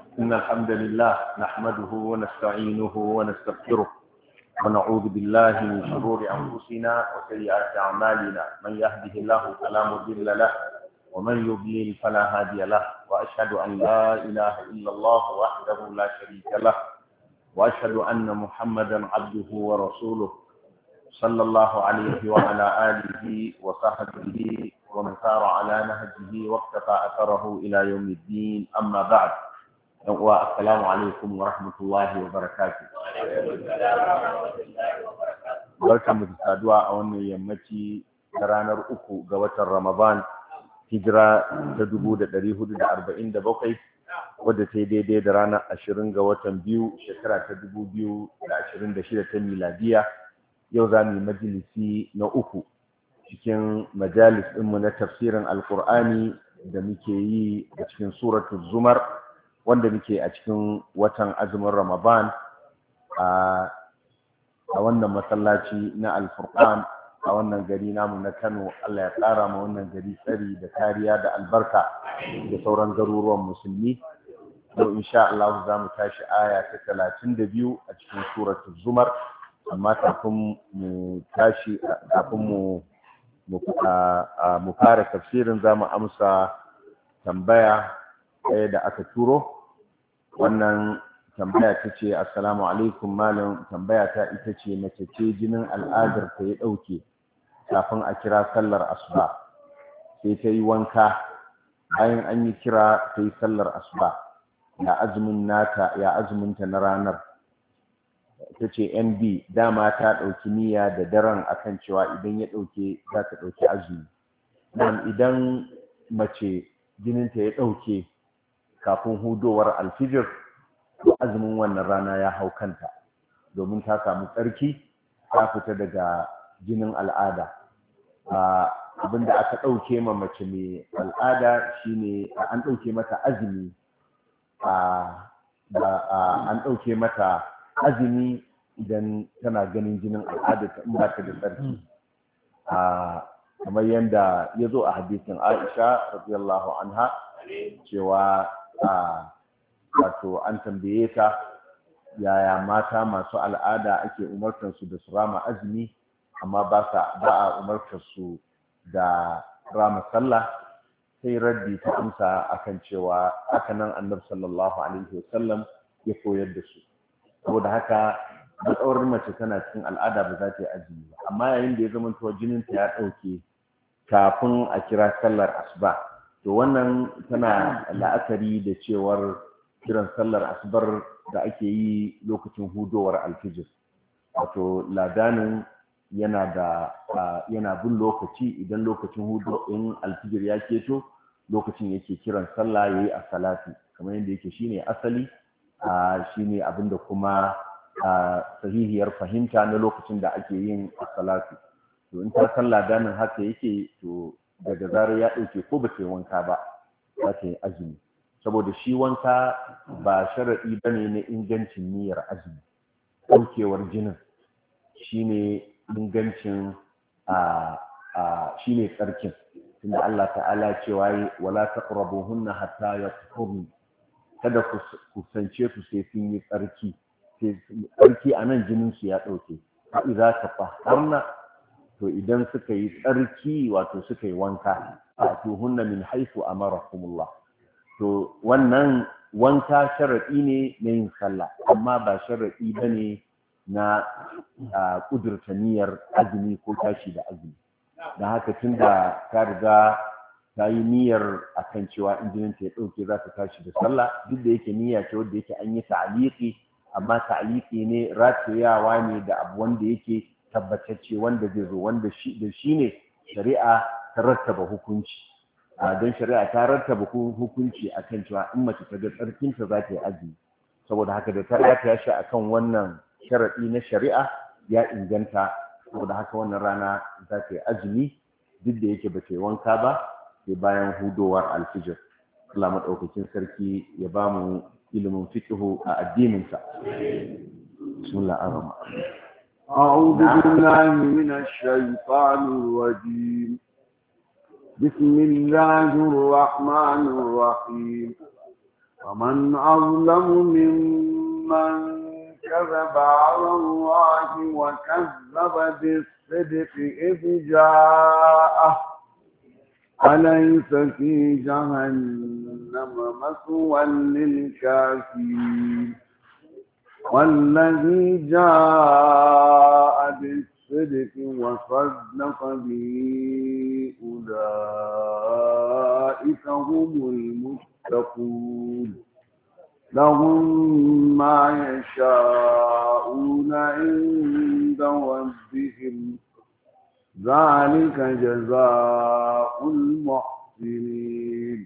إن الحمد لله نحمده ونستعينه ونستغفره ونعوذ بالله من شرور أنفسنا وسيئات أعمالنا. من يهده الله فلا مضل له ومن يضلل فلا هادي له، وأشهد أن لا إله إلا الله وحده لا شريك له، وأشهد أن محمدا عبده ورسوله صلى الله عليه وعلى آله وصحبه ومن سار على نهجه واقتفى أثره إلى يوم الدين. أما بعد، السلام عليكم ورحمة الله وبركاته. barkanmu da saduwa a wannan yammaci ta ranar 3 ga watan Ramadan, hijira ta 1447, wadda ta yi daidai da ranar 20 ga watan biyu shekara ta 2026 ta miladiya. Yau za mu yi majalisi na 3 cikin majalis ɗinmu na tafsirin alkur'ani da muke yi a cikin suratul zumar, wanda muke a cikin watan azumin Ramadan a wannan masallaci na Al-Furqan a wannan gari namu na Kano. Allah ya ƙara ma wannan gari tsari da kariya da albarka da sauran garuruwan musulmi. Yau insha Allah za mu tashi aya ta 32 a cikin suratul zumar, amma kafin mu tashi, kafin mu fara tafsirin, za mu amsa tambaya ɗaya da aka turo. Wannan tambaya ta ce, assalamu alaikum malam, tambaya ta ita ce, mace ce jinin al'adar ta ya ɗauke kafin a kira sallar asuba, sai ta yi wanka, bayan an yi kira ta yi sallar asuba, ya azuminta na ranar. Ta ce NB dama ta ɗauki niyya da daren akan cewa idan ya ɗauke za ta ɗauki azumi. Nan idan mace jininta ya ɗauke kafin hudowar alfijir, to azumin wannan rana ya hau kanta, domin ta samu tsarki, ta fita daga jinin al'ada. Abinda aka ɗauke ma mace mai al'ada shine an ɗauke mata azumi, an ɗauke mata azumi idan tana ganin jinin al'ada ta in ba ta da tsarki, kamar yadda ya zo a hadisin Aisha radiyallahu anha cewa wato an tambaye ta yaya mata masu al'ada ake umartar su da su rama azumi, amma ba a umartar su da rama sallah, sai raddi ta amsa akan cewa haka nan annabi sallallahu alaihi wasallam ya koyar da su. Saboda haka matsawar mace tana cikin al'ada ba za ta yi azumi ba, amma yayin da ya zama to jinin ta ya ɗauke kafin a kira sallar asuba, to wannan tana la'akari da cewar kiran sallar asubar da ake yi lokacin hudowar alfijir, wato ladanin yana bin lokaci, idan lokacin in alfijir ya keto, lokacin yake kiran sallah yayi a salati, kamar yadda yake shine asali, shine abinda kuma sahihiyar fahimta na lokacin da ake yin salatu. To in ta san ladanin haka yake, to daga zarar ya ɗauke ko ba ta yi wanka ba, za ta yi azumi, saboda shi wanka ba sharaɗi ba ne na ingancin niyyar azumi. ɗaukewar jinin shine ingancin shine tsarkin, tunda Allah ta'ala cewa wala taqrabuhunna hatta yatahurna, kada ku kusance su sai sun yi tsarki. Tsarki a nan jinin su ya ɗauke. Idza tatahharna, to idan suka yi tsarki, wato suka yi wanka, atuhunna min haythu amarakumullah. To wannan wanka sharaɗi ne na yin sallah, amma ba sharaɗi ba ne na ƙudurta niyyar azumi ko tashi da azumi. Da haka tun da ta riga ta yi niyyar akan cewa in jinin ta ya ɗauke za ta tashi da sallah, duk da yake niyya ce wanda yake an yi ta'aliki, amma ta'aliki ne ratayawa ne da abu wanda yake tabbatacce, wanda zai zo, wanda da shi ne shari'a ta rattaba hukunci. Don shari'a ta rattaba hukunci akan cewa in mace ta ga tsarkinta za ta yi azumi, saboda haka da ta rataya shi akan wannan sharaɗi na shari'a ya inganta, saboda haka wannan rana za ta yi azumi, duk da yake ba ta yi wanka ba sai bayan hudowar alfijir. Allah maɗaukakin sarki ya ba mu ilimin fiqhu a addininsa. Bismillah ar-rahman. أعوذ بالله من الشيطان الرجيم. بسم الله الرحمن الرحيم. ومن أظلم ممن كذب على الله وكذب بالصدق إذ جاءه أليس في جهنم مثوى للكافرين والذي جاء بالصدق وصدق به أولئك هم المتقون لهم ما يشاءون عند ربهم ذلك جزاء المحسنين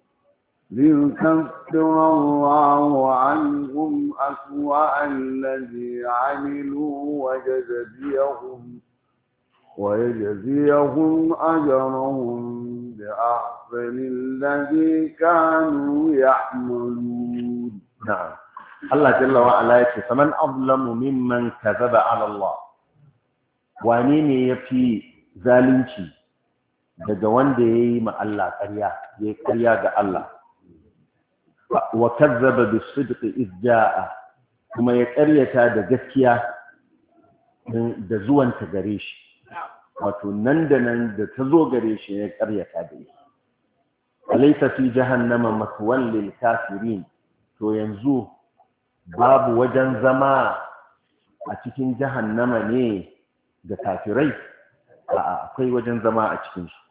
ليكفر الله عنهم أسوأ الذي عملوا ويجزيهم أجرهم بأحسن الذي كانوا يعملون. نعم. الله جل وعلا يقول فمن أظلم ممن كذب على الله. wane ne ya fi zalunci daga wanda ya yi ma Allah ƙarya, ya yi ƙarya ga Allah, wa kazzaba bi sidqi iz jaa, kuma ya ƙaryata da gaskiya da zuwanta gare shi, wato nan da nan da ta zo gare shi ya ƙaryata da ita. Alaysa fi jahannama maswan lil kafirin, to yanzu babu wajen zama a cikin jahannama ne da kafirai? A'a, akwai wajen zama a cikin shi.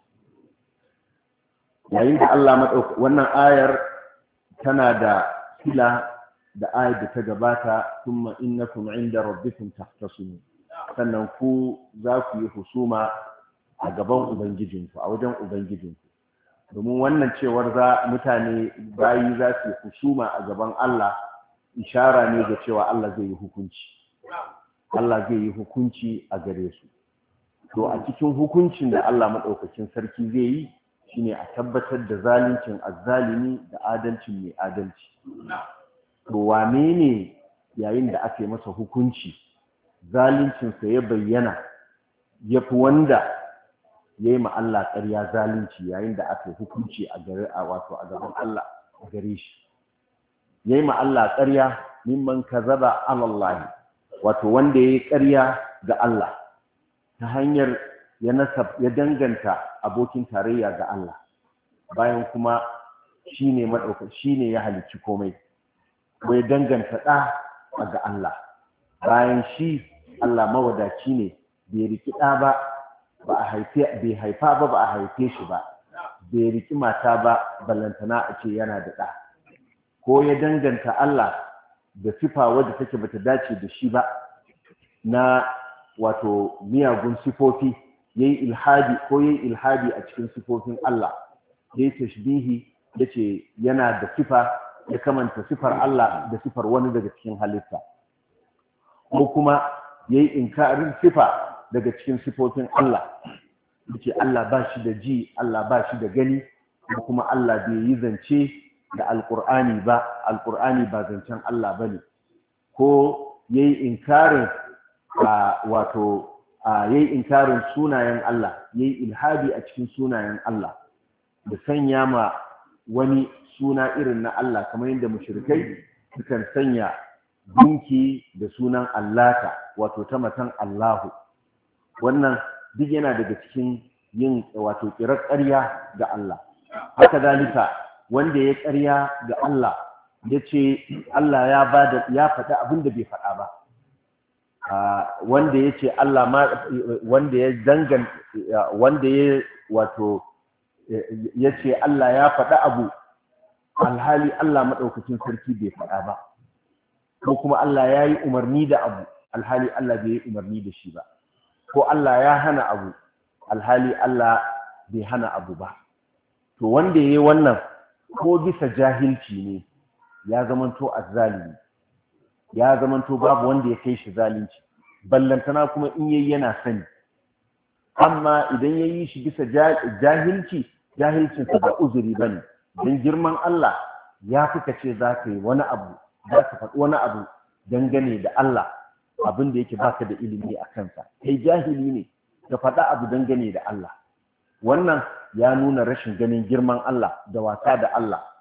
Yayin da Allah wannan ayar tana da sila da ayar da ta gabata, thumma innakum inda rabbikum tahtasimun, sannan ku za ku yi husuma a gaban ubangijinku, a wajen ubangijinku, domin wannan cewar mutane bayi za su yi husuma a gaban Allah ishara ne ga cewa Allah zai yi hukunci. Allah zai yi hukunci a gare su. To a cikin hukuncin da Allah maɗaukakin sarki zai yi shine a tabbatar da zaluncin azzalimi da adalcin mai adalci. To wane ne yayin da aka yi masa hukunci zaluncinsa ya bayyana ya fi wanda ya yi ma Allah ƙarya zalunci yayin da aka yi hukunci a gaban Allah a gare shi. Ya yi ma Allah ƙarya mimman kazaba alallahi, wato wanda ya yi ƙarya ga Allah ta hanyar ya danganta abokin tarayya ga Allah, bayan kuma shi ne ya halicci komai, ko ya danganta ɗa ga Allah, bayan shi Allah mawadaci ne, bai riki ɗa ba, bai haifa ba, ba a haife shi ba, bai riki mata ba, ballantana a ce yana da ɗa, ko ya danganta Allah da sifa wadda take bata dace da shi ba na wato miyagun sifofi, yayi ilhadi a cikin sifofin Allah, yayi tashbihi yace yana da sifa, ya kamanta sifar Allah da sifar wani daga cikin halitta, ko kuma yayi inkarin sifa daga cikin sifofin Allah, yace Allah ba shi da ji, Allah ba shi da gani, ko kuma Allah bai yi zance da alqur'ani ba zancen Allah bane, ko yayi inkarin yayi inkarin sunayen Allah, yayi ilhadi a cikin sunayen Allah, da sanya ma wani suna irin na Allah, kamar yadda mushrikai sukan sanya gunki da sunan Allata, wato ta matan Allahu. Wannan duk yana daga cikin yin wato kirar ƙarya ga Allah. Haka dalika wanda ya ƙarya ga Allah ya ce Allah ya faɗi abin da bai faɗa ba, wanda ya ce Allah wanda ya ce Allah ya faɗi abu alhali Allah maɗaukacin sarki bai faɗa ba, ko kuma Allah ya yi umarni da abu alhali Allah bai yi umarni da shi ba, ko Allah ya hana abu alhali Allah bai hana abu ba. To wanda ya yi wannan ko bisa jahilci ne ya zamanto azzalimi, ya zamanto babu wanda ya kai shi zalunci, ballantana kuma in yayi yana sani. Amma idan ya yi shi bisa jahilcinsa ba uzuri ba ne, don girman Allah ya fi kace za ka yi wani abu, za ka faɗi wani abu dangane da Allah, abin da yake baka da ilimi a kansa, kai jahili ne ka faɗa abu dangane da Allah. Wannan ya nuna rashin ganin girman Allah da wasa da Allah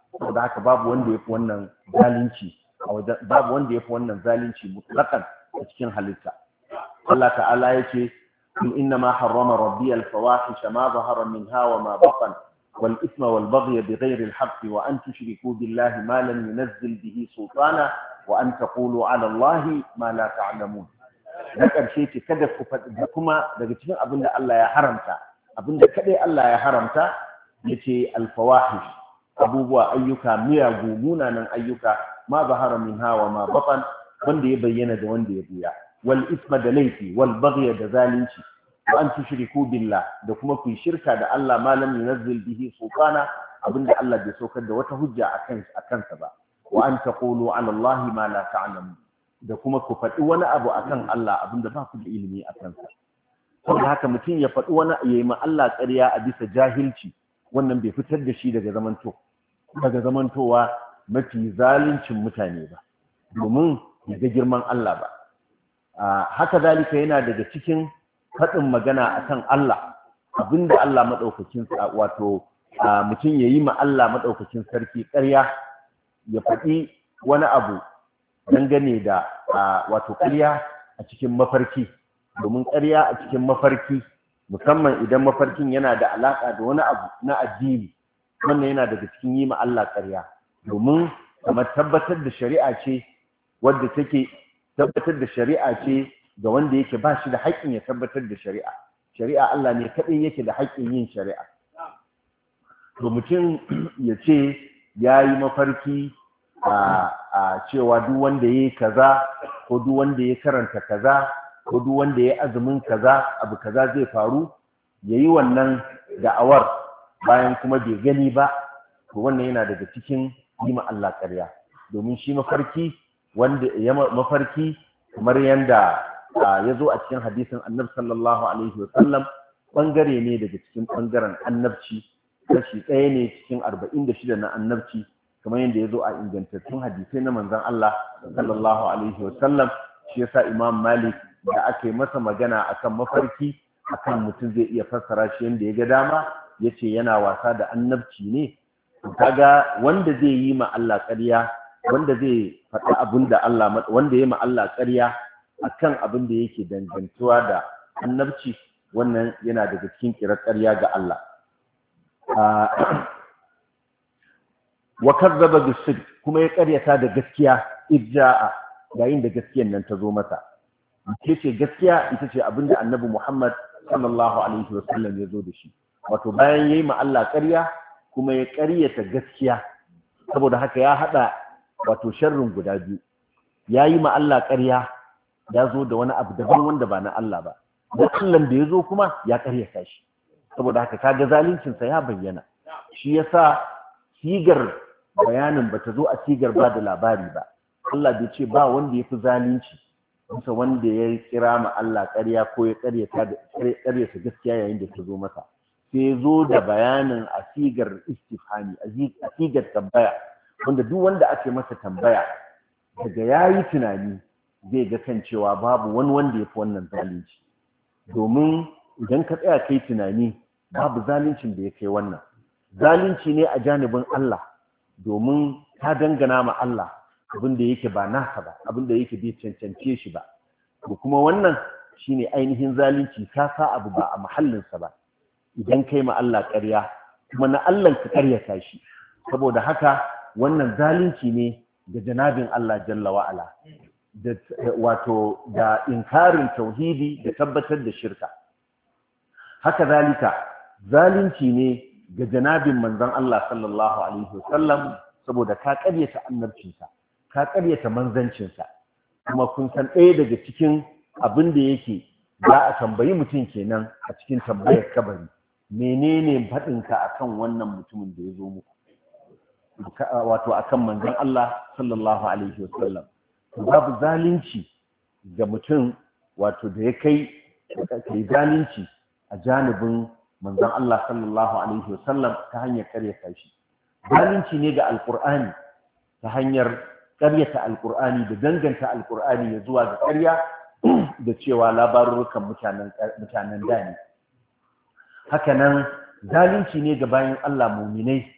saboda haka babu wanda yafi wannan zalunci babu wanda yafi wannan zalunci mutlaqan a cikin halitta. Allah ta'ala yace قل إنما حرم ربي الفواحش ما ظهر منها وما بطن والإثم والبغي بغير الحق وأن تشركوا بالله ما لم ينزل به سلطانا وأن تقولوا على الله ما لا تعلمون. ذكر شيء كذا كما daga cikin abin da Allah ya haramta abin da kadai Allah ya haramta yace alfawahish abubuwa ayyuka miyagu munanan ayyuka ma zahara minha wa ma batan wanda ya bayyana da wanda ya buya wal isma da laifi wal baghy da zalunci wa an tushriku billah da kuma ku shirka da Allah ma lam yunzil bihi sultana abinda Allah bai saukar da wata hujja akan sa ba wa an taqulu ala Allah ma la ta'lamun da kuma ku faɗi wani abu akan Allah abinda ba ku da ilimi akan sa saboda haka mutum ya faɗi wani yayi ma Allah ƙarya a bisa jahilci wannan bai fitar da shi daga zamantowa mafi zaluncin mutane ba domin ya ga girman Allah ba. Haka zalika yana daga cikin faɗin magana akan Allah abinda Allah maɗaukakin wato mutum ya yi ma Allah maɗaukakin sarki ƙarya ya faɗi wani abu dangane da wato ƙarya a cikin mafarki domin ƙarya a cikin mafarki musamman idan mafarkin yana da alaƙa da wani abu na addini wannan yana daga cikin yi ma Allah ƙarya domin kamar tabbatar da shari'a ce wadda take tabbatar da shari'a ce ga wanda yake ba shi da haƙƙin ya tabbatar da shari'a Allah ne kaɗai yake da haƙƙin yin shari'a to mutum ya ce ya yi mafarki a cewa duk wanda ya yi kaza ko duk wanda ya karanta kaza ko duk wanda ya azumin kaza abu kaza zai faru ya yi wannan da'awar bayan kuma bai gani ba to wannan yana daga cikin yi ma Allah ƙarya domin shi mafarki wanda ya mafarki kamar yanda ya zo a cikin hadisin annabi sallallahu alaihi wasallam bangare ne daga cikin bangaren annabci kashi ɗaya ne cikin 46 na annabci kamar yanda ya zo a ingantattun hadisai na manzon Allah sallallahu alaihi wasallam shi yasa Imam Malik da aka yi masa magana akan mafarki akan mutum zai iya fassara shi yanda ya ga dama yace yana wasa da annabci ne kaga wanda zai yi ma Allah ƙarya wanda zai faɗi abin da Allah wanda ya ma Allah ƙarya akan abin da yake dangantuwa da annabci wannan yana daga cikin kirar ƙarya ga Allah wa kazzaba bis-sidq kuma ya ƙaryata da gaskiya idja'a yayin da gaskiyar nan ta zo masa ce gaskiya ita ce abin da Annabi Muhammad sallallahu alaihi wasallam ya zo da shi wato bayan yayi ma Allah ƙarya kuma ya ƙaryata gaskiya saboda haka ya hada wato sharrin guda biyu yayi ma Allah ƙarya ya zo da wani abu daban wanda ba na Allah ba da Allah da ya zo kuma ya ƙaryata shi saboda haka kaga zalincin sa ya bayyana shi yasa sigar bayanin bata zo a sigar ba da labari ba Allah bai ce ba wanda yafi zalunci bisa wanda ya kira ma Allah ƙarya ko ya ƙaryata gaskiya yayin da ta zo masa sai zo da bayanin a sigar istifhami a sigar tambaya wanda duk wanda ake masa tambaya daga yayi tunani zai ga kan cewa babu wani wanda ya fi wannan zalunci domin idan ka tsaya kai tunani babu zaluncin da ya kai wannan zalunci ne a janibin Allah domin ta dangana ma Allah abin da yake ba nasa ba abin da yake bai cancance shi ba da kuma wannan shine ainihin zalunci ka sa abu ba a mahallinsa ba idan kai ma Allah ƙarya kuma na Allah ka ƙaryata shi saboda haka wannan zalunci ne ga janabin Allah jalla wa'ala da wato da inkarin tauhidi da tabbatar da shirka haka zalika zalunci ne ga janabin manzon Allah sallallahu alaihi wasallam saboda ka ƙaryata annabcinsa ka ƙaryata manzancinsa kuma kun san ɗaya daga cikin abin da yake za a tambayi mutum kenan a cikin tambayar kabari menene faɗinka akan wannan mutumin da ya zo muku wato akan manzon Allah sallallahu alaihi wasallam babu zalunci ga mutum wato da ya kai zalunci a janibin manzon Allah sallallahu alaihi wasallam ta hanyar karyata shi zalunci ne ga alqur'ani ta hanyar karyata alqur'ani da danganta alqur'ani ya zuwa ga ƙarya da cewa labarurukan mutanen da ne haka nan zalunci ne ga bayan Allah muminai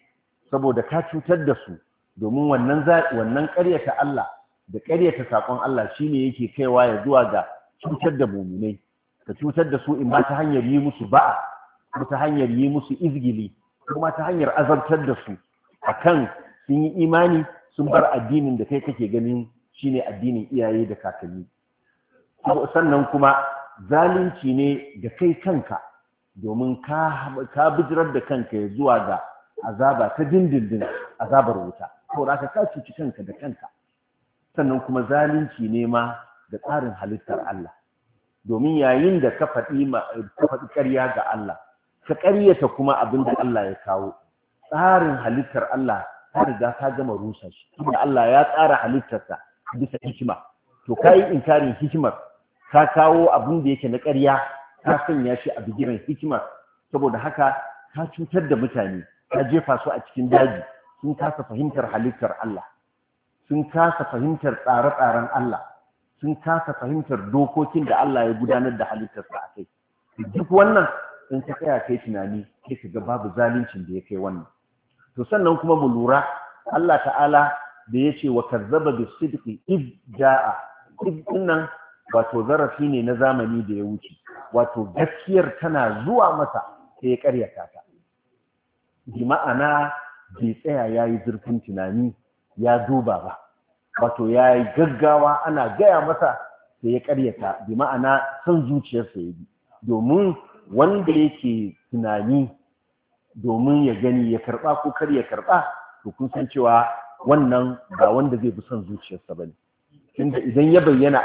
saboda ka cutar da su, domin wannan ƙaryata Allah da ƙaryata saƙon Allah shine yake kaiwa ya zuwa ga cutar da muminai, ka cutar da su in ba ta hanyar yi musu ba'a ko ta hanyar yi musu izgili kuma ta hanyar azabtar da su akan sun yi imani sun bar addinin da kai kake ganin shine addinin iyaye da kakanni. Sannan kuma zalunci ne ga kai kanka, domin ka bijirar da kanka ya zuwa ga azaba ta dindindin, azabar wuta, saboda ka cuci kanka da kanka. Sannan kuma zalunci ne ma da tsarin halittar Allah, domin yayin da ka faɗi ƙarya ga Allah, ka ƙaryata kuma abin da Allah ya kawo, tsarin halittar Allah ta riga ta gama rusa shi, tunda Allah ya tsara halittarsa bisa hikima, to ka yi inkarin hikimar, ka kawo abin da yake na ƙarya, ka sanya shi a bigiran hikimar, saboda haka ka cutar da mutane, ka jefa su a cikin daji, sun kasa fahimtar halittar Allah, sun kasa fahimtar tsare-tsaren Allah, sun kasa fahimtar dokokin da Allah ya gudanar da halittarsa a kai. Duk wannan in ka tsaya kai tunani, sai ka ga babu zaluncin da ya kai wannan. To sannan kuma mu lura, Allah ta'ala da ya ce wa kazzaba bis sidqi id ja'a, id nan wato zarafi ne na zamani da ya wuce, wato gaskiyar tana zuwa masa sai ya karyata ta. Bi ma'ana bai tsaya ya yi zurfin tunani ya duba ba, wato ya yi gaggawa ana gaya masa sai ya karyata, bi ma'ana son zuciyarsa ya bi, domin wanda yake tunani domin ya gani ya karba ko kar ya karba, to kun san cewa wannan ba wanda zai bi son zuciyarsa bane. Tunda idan ya bayyana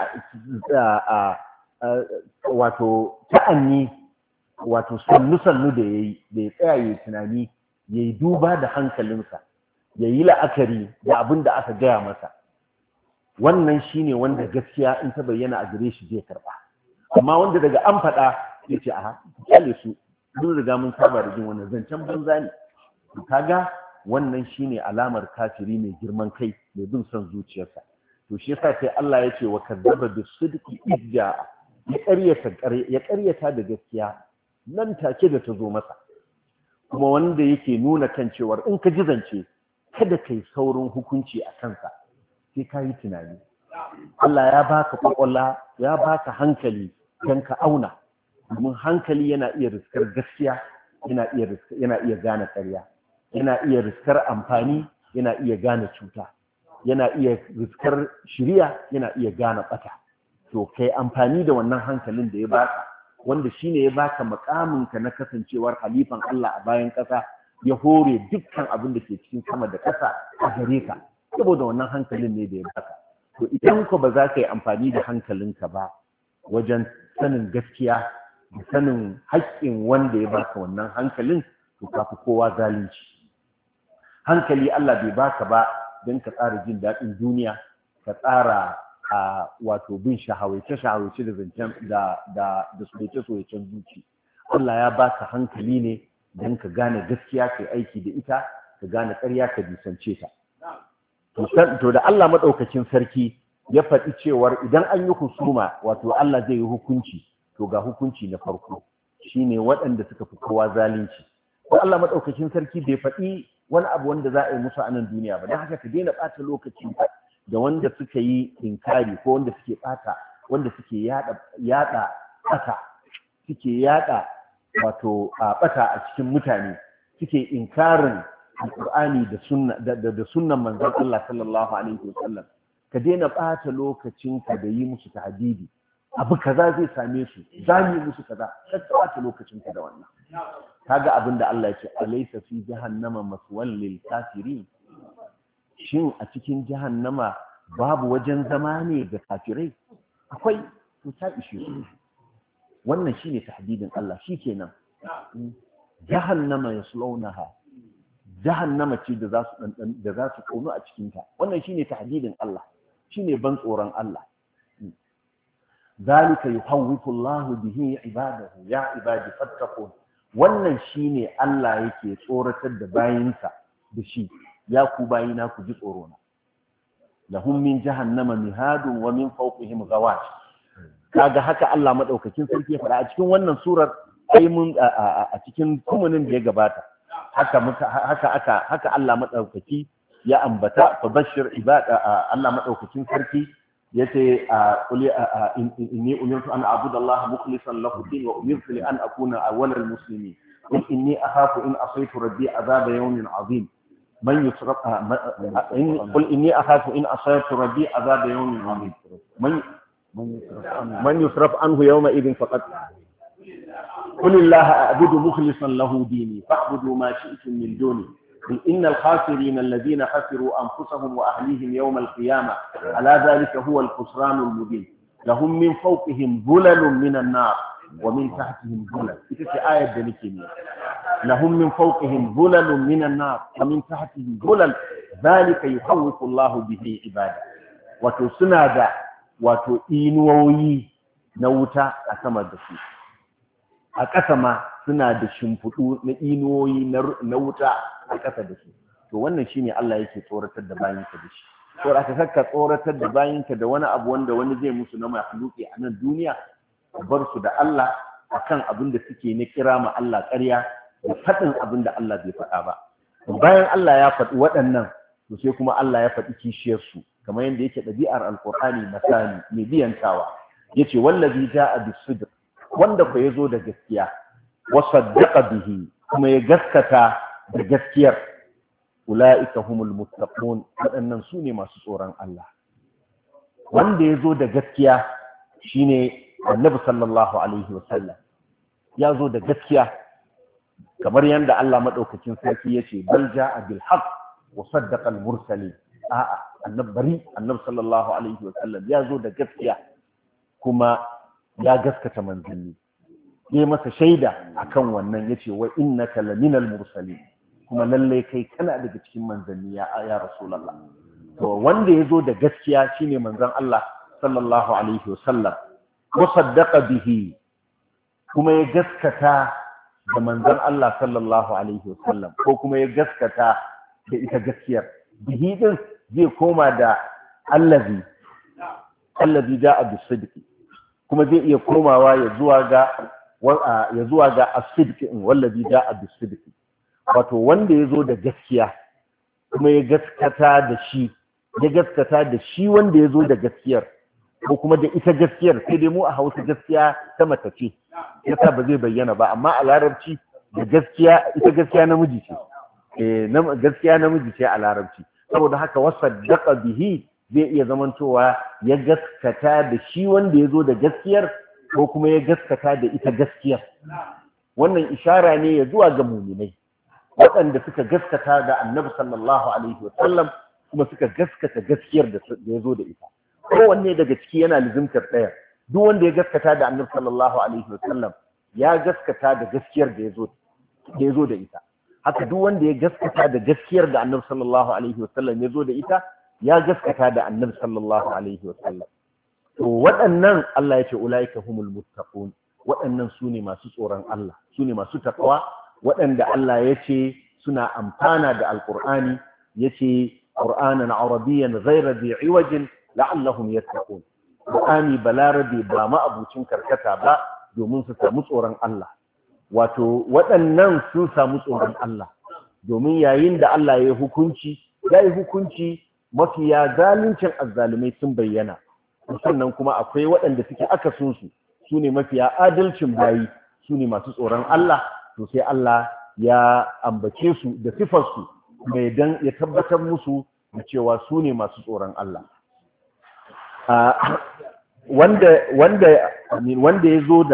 wato ta'anni, wato sannu da yayi, da ya tsaya yayi tunani, yayi duba da hankalinsa, yayi la'akari da abin da aka gaya masa, wannan shine wanda gaskiya in ta bayyana a gare shi zai karba. Amma wanda daga an faɗa ya ce aha kyale su, duk riga mun saba da jin wannan zancen banza ne, kaga wannan shine alamar kafiri mai girman kai, mai bin son zuciyarsa. To shi yasa sai Allah ya ce wa kadzaba bis-sidqi idja, ya ƙaryata da gaskiya nan take da ta zo masa, kuma wanda yake nuna kan cewar in ka ji zance kada kai saurin hukunci a kansa, sai ka yi tunani. Allah ya baka kwakwalla, ya baka hankali don ka auna, domin hankali yana iya riskar gaskiya, yana iya gane ƙarya, yana iya riskar amfani, yana iya gane cuta, yana iya riskar shiriya, yana iya gane ɓata. To kai amfani da wannan hankalin da ya baka, wanda shine ya baka makaminka na kasancewar halifan Allah a bayan ƙasa, ya hore dukkan abin da ke cikin sama da ƙasa a gare ka, saboda wannan hankalin ne da ya baka. To idan ko ba za ka yi amfani da hankalinka ba wajen sanin gaskiya da sanin haƙƙin wanda ya baka wannan hankalin, to ka fi kowa zalunci. Hankali Allah bai baka ba don ka tsara jin daɗin duniya, ka tsara wato bin shahawace da zancen da soyace-soyacen zuci. Allah ya baka hankali ne don ka gane gaskiya ka aiki da ita, ka gane ƙarya ka bisance ta. To da Allah maɗaukacin sarki ya faɗi cewar idan an yi husuma, wato Allah zai yi hukunci, to ga hukunci na farko shine waɗanda suka fi kowa zalunci. Ko Allah maɗaukacin sarki bai faɗi wani abu wanda za a yi musu a nan duniya ba, don haka ka daina ɓata lokacin da wanda suka yi inkari ko wanda suke ɓata, wanda suke yaɗa ɓata, suke yaɗa wato ɓata a cikin mutane, suke inkarin alƙur'ani da sunnan manzon Allah sallallahu alaihi wasallam. Ka daina ɓata lokacinka da yi musu tahdidi, abu kaza zai same su, za mu yi musu kaza, kar ka ɓata lokacinka da wannan. Kaga abin da Allah ya ce alaysa fi jahannama maswal lil kafirin, shin a cikin jahannama babu wajen zama ne ga kafirai? Akwai, to ta ishe su. Wannan shine tahdidin Allah, shikenan. Jahannama yaslaunaha, jahannama ce da za su kono a cikin ta. Wannan shine tahdidin Allah, shine ban tsoron Allah. Zalika yuhawwifu Allahu bihi ibadahu, ya ibadi fattaqun. Wannan shine Allah yake tsoratar da bayinsa da shi, ya ku bayina ku ji tsoro na. Lahum min jahannama mihadun wa min fawqihim ghawash. Kaga haka Allah madaukakin sarki ya faɗa a cikin wannan surar, ai mun a cikin kumunin da ya gabata. haka Allah madaukaki ya ambata fa bashir ibada. Allah madaukakin sarki yace qul inni umirtu an a'budu Allah mukhlishan lahu din wa umirtu li an akuna awwalal muslimin qul inni akhafu in asaytu rabbi adhaba yawmin 'azim man yusraf qul inni akhafu in asaytu rabbi adhaba yawmin 'azim man yusraf anhu yawma idhin faqad qul illaha a'budu mukhlishan lahu dini fa'budu ma shi'tum min duni قل إن الخاسرين الذين خسروا أنفسهم وأهليهم يوم القيامة على ذلك هو الخسران المبين لهم من فوقهم ظلل من النار ومن تحتهم ظلل إذا آية ذلك لهم من فوقهم ظلل من النار ومن تحتهم ظلل ذلك يخوف الله به عباده وتسنى وتئنوي نوتا أسمى دسي أكسما suna da shimfiɗu na inuwoyi na wuta a ƙasa da su to wannan shine Allah yake tsoratar da bayinka da shi to aka saka tsoratar da bayinka da wani abu wanda wani zai musu na mahluki a nan duniya bar su da Allah akan abin da suke na kira ma Allah ƙarya da faɗin abin da Allah bai faɗa ba bayan Allah ya faɗi waɗannan to sai kuma Allah ya faɗi kishiyar su kamar yadda yake ɗabi'ar alqur'ani misali mai biyantawa yace wallazi ja'a bis-sidq wanda ko yazo da gaskiya wasaddaqa bihi kuma ya gaskata da gaskiyar ulaika humul muttaqun wadannan sune masu tsoron Allah wanda yazo da gaskiya shine annabi sallallahu alaihi wasallam yazo da gaskiya kamar yanda Allah madaukakin sarki yace bal jaa bil haqq wa saddaqa al mursalin annabi sallallahu alaihi wasallam yazo da gaskiya kuma ya gaskata manzanni ya masa shaida akan wannan yace wa innaka laminal mursalin kuma lalle kai kana daga cikin manzanni ya rasulullah to wanda yazo da gaskiya shine manzon Allah sallallahu alaihi wasallam wa saddaqa bihi kuma ya gaskata da manzon Allah sallallahu alaihi wasallam ko kuma ya gaskata da ita gaskiyar bihi din zai koma da allazi ja'a bis-sidqi kuma zai iya komawa ya zuwa ga as-sidqi wallazi ja'a bis-sidqi wato wanda yazo da gaskiya kuma ya gaskata da shi wanda yazo da gaskiyar ko kuma da ita gaskiyar sai dai mu a Hausa gaskiya ta mace ce yasa ba zai bayyana ba amma a Larabci da gaskiya ita gaskiya namiji ce gaskiya namiji ce a Larabci saboda haka wasaddaqa bihi zai iya zamantowa ya gaskata da shi wanda yazo da gaskiyar ko kuma ya gaskata da ita gaskiyar wannan ishara ne ya zuwa ga mu'minai waɗanda suka gaskata da Annabi sallallahu alaihi wasallam kuma suka gaskata gaskiyar da ya zo da ita kowanne daga ciki yana lizimtar ɗaya duk wanda ya gaskata da Annabi sallallahu alaihi wasallam ya gaskata da gaskiyar da ya zo da ita haka duk wanda ya gaskata da gaskiyar da Annabi sallallahu alaihi wasallam ya zo da ita ya gaskata da Annabi sallallahu alaihi wasallam to waɗannan Allah ya ce ulaika humul muttaqun waɗannan su ne masu tsoron Allah su ne masu taqwa waɗanda Allah ya ce suna amfana da alqur'ani yace qur'anan arabiyyan ghayra dhi iwajin la'allahum yattaqun qur'ani balarabi ba ma abucin karkata ba domin su samu tsoron Allah wato waɗannan sun samu tsoron Allah domin yayin da Allah ya yi hukunci mafiya zaluncin azzalumai sun bayyana sannan kuma akwai waɗanda suke akasinsu su ne mafiya adalcin bayi su ne masu tsoron Allah to sai Allah ya ambace su da sifarsu mai dan ya tabbatar musu da cewa su ne masu tsoron Allah wanda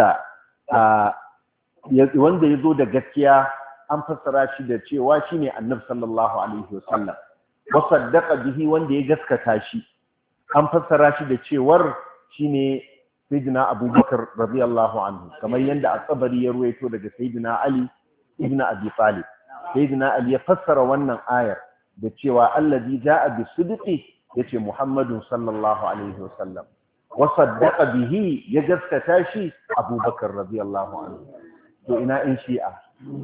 ya zo da gaskiya an fassara shi da cewa shine Annabi sallallahu alaihi wasallam wa saddaqa bihi wanda ya gaskata shi an fassara shi da cewar shine sayyidina Abubakar radiyallahu anhu kamar yanda at-Tabari ya ruwaito daga sayyidina Ali ibn Abi Talib sayyidina Ali ya fassara wannan ayar da cewa allazi jaa bis-sidqi yace Muhammadun sallallahu alaihi wasallam wa saddaqa bihi ya gaskata shi Abubakar radiyallahu anhu to ina in shi'a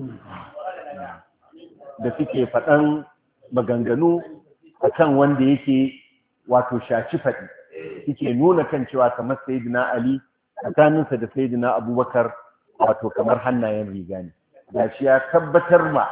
da suke faɗan maganganu akan wanda yake wato shaci faɗi suke nuna kan cewa kamar sayyidina Ali tsakaninsa da sayyidina Abubakar wato kamar hannayen riga ne gashi ya tabbatar ma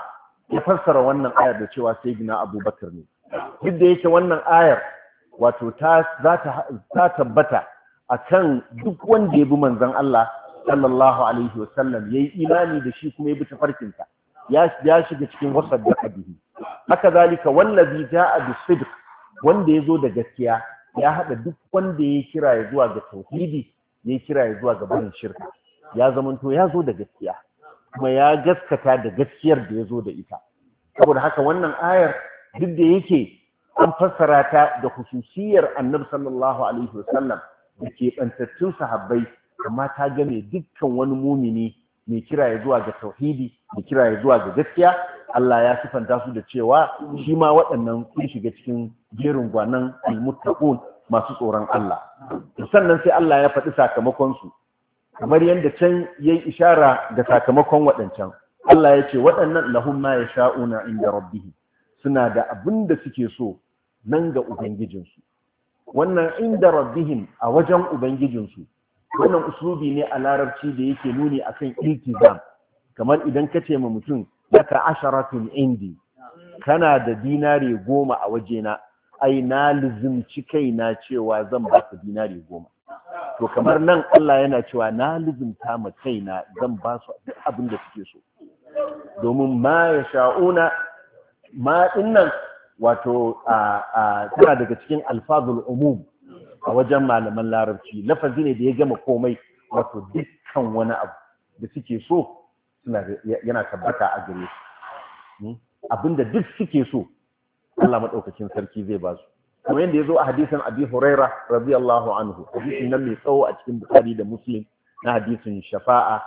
ya fassara wannan ayar da cewa sayyidina Abubakar ne duk da yake wannan ayar wato ta tabbata akan duk wanda ya bi manzon Allah sallallahu alaihi wasallam yayi imani da shi kuma ya bi tafarkinsa ya shiga cikin wasaddaqa bihi haka zalika wallazi jaa bis-sidq wanda yazo da gaskiya ya hada duk wanda ya kira ya zuwa ga tauhidi ya kira ya zuwa ga barin shirka ya zamanto ya zo da gaskiya kuma ya gaskata da gaskiyar da ya zo da ita saboda haka wannan ayar duk da yake an fassara ta da khususiyar annabi sallallahu alaihi wasallam da ke bantattun sahabbai amma ta game dukkan wani mumini mai kira ya zuwa ga tauhidi mai kira ya zuwa ga gaskiya Allah ya sifanta su da cewa shi ma waɗannan sun shiga cikin jerin gwanan almuttaqun masu tsoron Allah sannan sai Allah ya faɗi sakamakon su kamar yadda can yayi ishara da sakamakon waɗancan Allah ya ce waɗannan lahum ma yasha'una inda rabbihim suna da abin da suke so nan ga ubangijinsu wannan inda rabbihim a wajen ubangijinsu wannan uslubi ne a larabci da yake nuni akan iltizam kamar idan ka ce ma mutum laka asharatun indi kana da dinari 10 a wajena ai na lizimci kaina cewa zan baka dinari 10 to kamar nan Allah yana cewa na lizimta ma kaina zan ba su duk abin da suke so domin ma ya sha'una ma dinnan wato tana daga cikin alfazul umum a wajen malaman larabci lafazi ne da ya gama komai wato dukkan wani abu da suke so yana tabbata a gare su abinda duk suke so Allah madaukakin sarki zai ba su kuma yanda yazo a hadisin Abi Huraira radiyallahu anhu hadisin nan mai tsawo a cikin Bukhari da Muslim na hadisin shafa'a